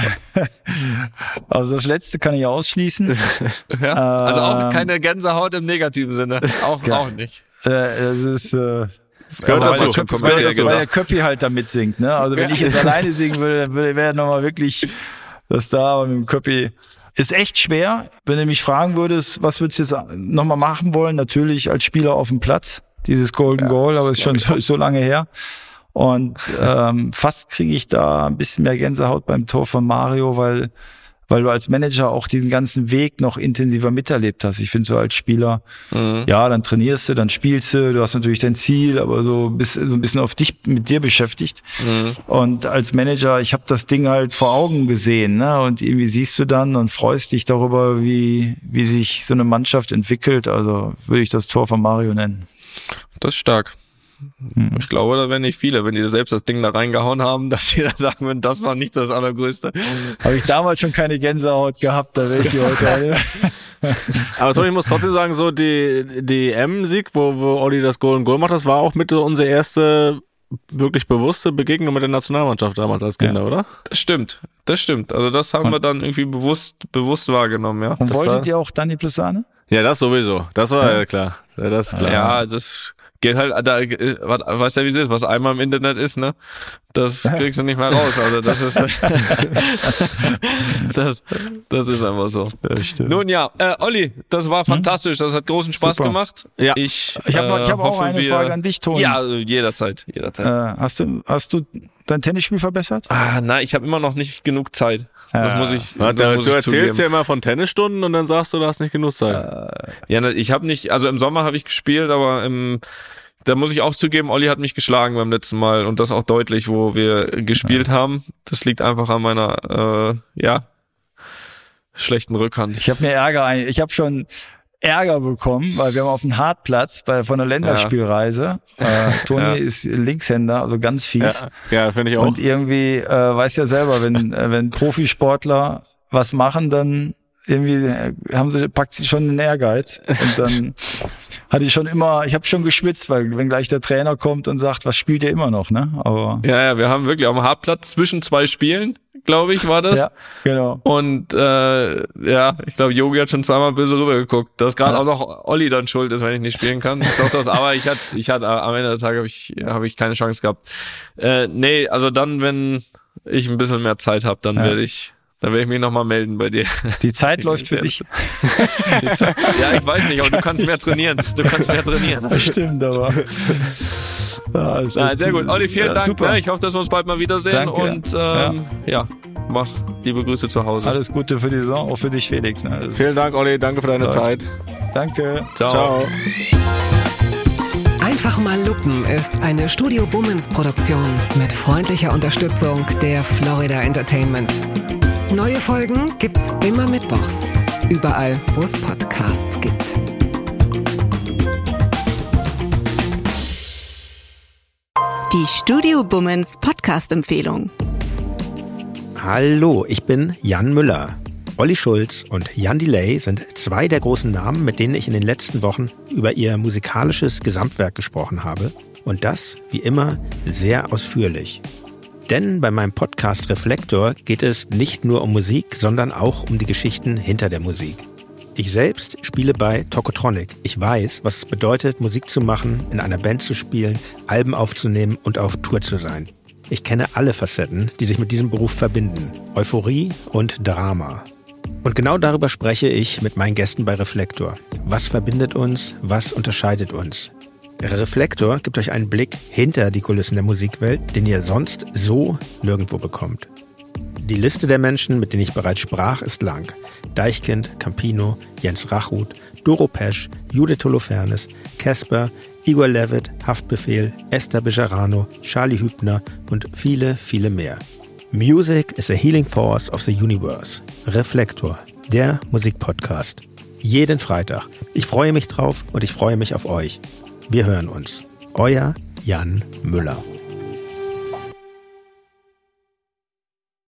Also das letzte kann ich ausschließen. Ja, also auch keine Gänsehaut im negativen Sinne. Auch nicht. Es ist Gehört dazu, dazu, weil der Köppi halt da mitsingt. Ne? Also wenn ich jetzt alleine singen würde, dann wäre nochmal wirklich das da, aber mit dem Köppi ist echt schwer. Wenn du mich fragen würdest, was würdest du jetzt nochmal machen wollen? Natürlich als Spieler auf dem Platz. Dieses Golden Goal, aber ist schon so lange her. Und fast kriege ich da ein bisschen mehr Gänsehaut beim Tor von Mario, weil du als Manager auch diesen ganzen Weg noch intensiver miterlebt hast. Ich finde so als Spieler, ja, dann trainierst du, dann spielst du hast natürlich dein Ziel, aber bist so ein bisschen auf dich, mit dir beschäftigt. Und als Manager, ich habe das Ding halt vor Augen gesehen, ne? Und irgendwie siehst du dann und freust dich darüber, wie sich so eine Mannschaft entwickelt. Also würde ich das Tor von Mario nennen. Das ist stark. Ich glaube, da werden nicht viele, wenn die selbst das Ding da reingehauen haben, dass die da sagen würden, das war nicht das Allergrößte. Habe ich damals schon keine Gänsehaut gehabt, da wäre ich die heute. Aber Toni, ich muss trotzdem sagen, so die EM-Sieg, wo Olli das Golden Goal macht, das war auch mit unsere erste wirklich bewusste Begegnung mit der Nationalmannschaft damals als Kinder, oder? Das stimmt. Also das haben wir dann irgendwie bewusst wahrgenommen, ja. Und wolltet ihr auch Dani Plus Sahne? Ja, das sowieso. Das war ja klar. Das ist klar. Ja, das geht halt, da, weißt ja, wie es ist, was einmal im Internet ist, ne? Das kriegst du nicht mehr raus. Also das ist, das ist einfach so. Ja, nun ja, Olli, das war fantastisch. Das hat großen Spaß gemacht. Ja. Ich hab auch eine Frage an dich, Toni. Ja, jederzeit. Hast du dein Tennisspiel verbessert? Nein, ich habe immer noch nicht genug Zeit. Das muss ich. Du erzählst ja immer von Tennisstunden und dann sagst du hast nicht genug Zeit. Ja, ich habe nicht, also im Sommer habe ich gespielt, aber da muss ich auch zugeben, Olli hat mich geschlagen beim letzten Mal und das auch deutlich, wo wir gespielt haben. Das liegt einfach an meiner, schlechten Rückhand. Ich habe schon Ärger bekommen, weil wir haben auf dem Hartplatz von der Länderspielreise. Toni ist Linkshänder, also ganz fies. Ja, finde ich auch. Und irgendwie weiß ja selber, wenn Profisportler was machen, dann irgendwie packt sie schon einen Ehrgeiz. Und dann ich habe schon geschwitzt, weil wenn gleich der Trainer kommt und sagt, was spielt ihr immer noch, ne? Aber ja, wir haben wirklich am Hartplatz zwischen 2 Spielen, glaube ich, war das. Ja, genau. Und ich glaube, Yogi hat schon zweimal böse rübergeguckt, dass gerade auch noch Olli dann schuld ist, wenn ich nicht spielen kann. Ich glaube das, aber ich hatte am Ende des Tages habe ich keine Chance gehabt. Nee, also dann, wenn ich ein bisschen mehr Zeit habe, dann werde ich mich nochmal melden bei dir. Die Zeit läuft für dich. Ja, ich weiß nicht, aber du kannst mehr trainieren. Das stimmt, aber. Sehr gut. Olli, vielen Dank. Super. Ich hoffe, dass wir uns bald mal wiedersehen. Danke. Und mach liebe Grüße zu Hause. Alles Gute für die Saison, auch für dich, Felix. Ne? Vielen Dank, Olli. Danke für deine Zeit. Danke. Ciao. Einfach mal lupen ist eine Studio Bummens Produktion mit freundlicher Unterstützung der Florida Entertainment. Neue Folgen gibt's immer mittwochs. Überall, wo es Podcasts gibt. Die Studio Bummens Podcast-Empfehlung. Hallo, ich bin Jan Müller. Olli Schulz und Jan Delay sind zwei der großen Namen, mit denen ich in den letzten Wochen über ihr musikalisches Gesamtwerk gesprochen habe. Und das, wie immer, sehr ausführlich. Denn bei meinem Podcast Reflektor geht es nicht nur um Musik, sondern auch um die Geschichten hinter der Musik. Ich selbst spiele bei Tokotronic. Ich weiß, was es bedeutet, Musik zu machen, in einer Band zu spielen, Alben aufzunehmen und auf Tour zu sein. Ich kenne alle Facetten, die sich mit diesem Beruf verbinden. Euphorie und Drama. Und genau darüber spreche ich mit meinen Gästen bei Reflektor. Was verbindet uns? Was unterscheidet uns? Reflektor gibt euch einen Blick hinter die Kulissen der Musikwelt, den ihr sonst so nirgendwo bekommt. Die Liste der Menschen, mit denen ich bereits sprach, ist lang. Deichkind, Campino, Jens Rachut, Doro Pesch, Judith Holofernes, Casper, Igor Levit, Haftbefehl, Esther Bejarano, Charlie Hübner und viele, viele mehr. Music is a healing force of the universe. Reflektor, der Musikpodcast. Jeden Freitag. Ich freue mich drauf und ich freue mich auf euch. Wir hören uns. Euer Jan Müller.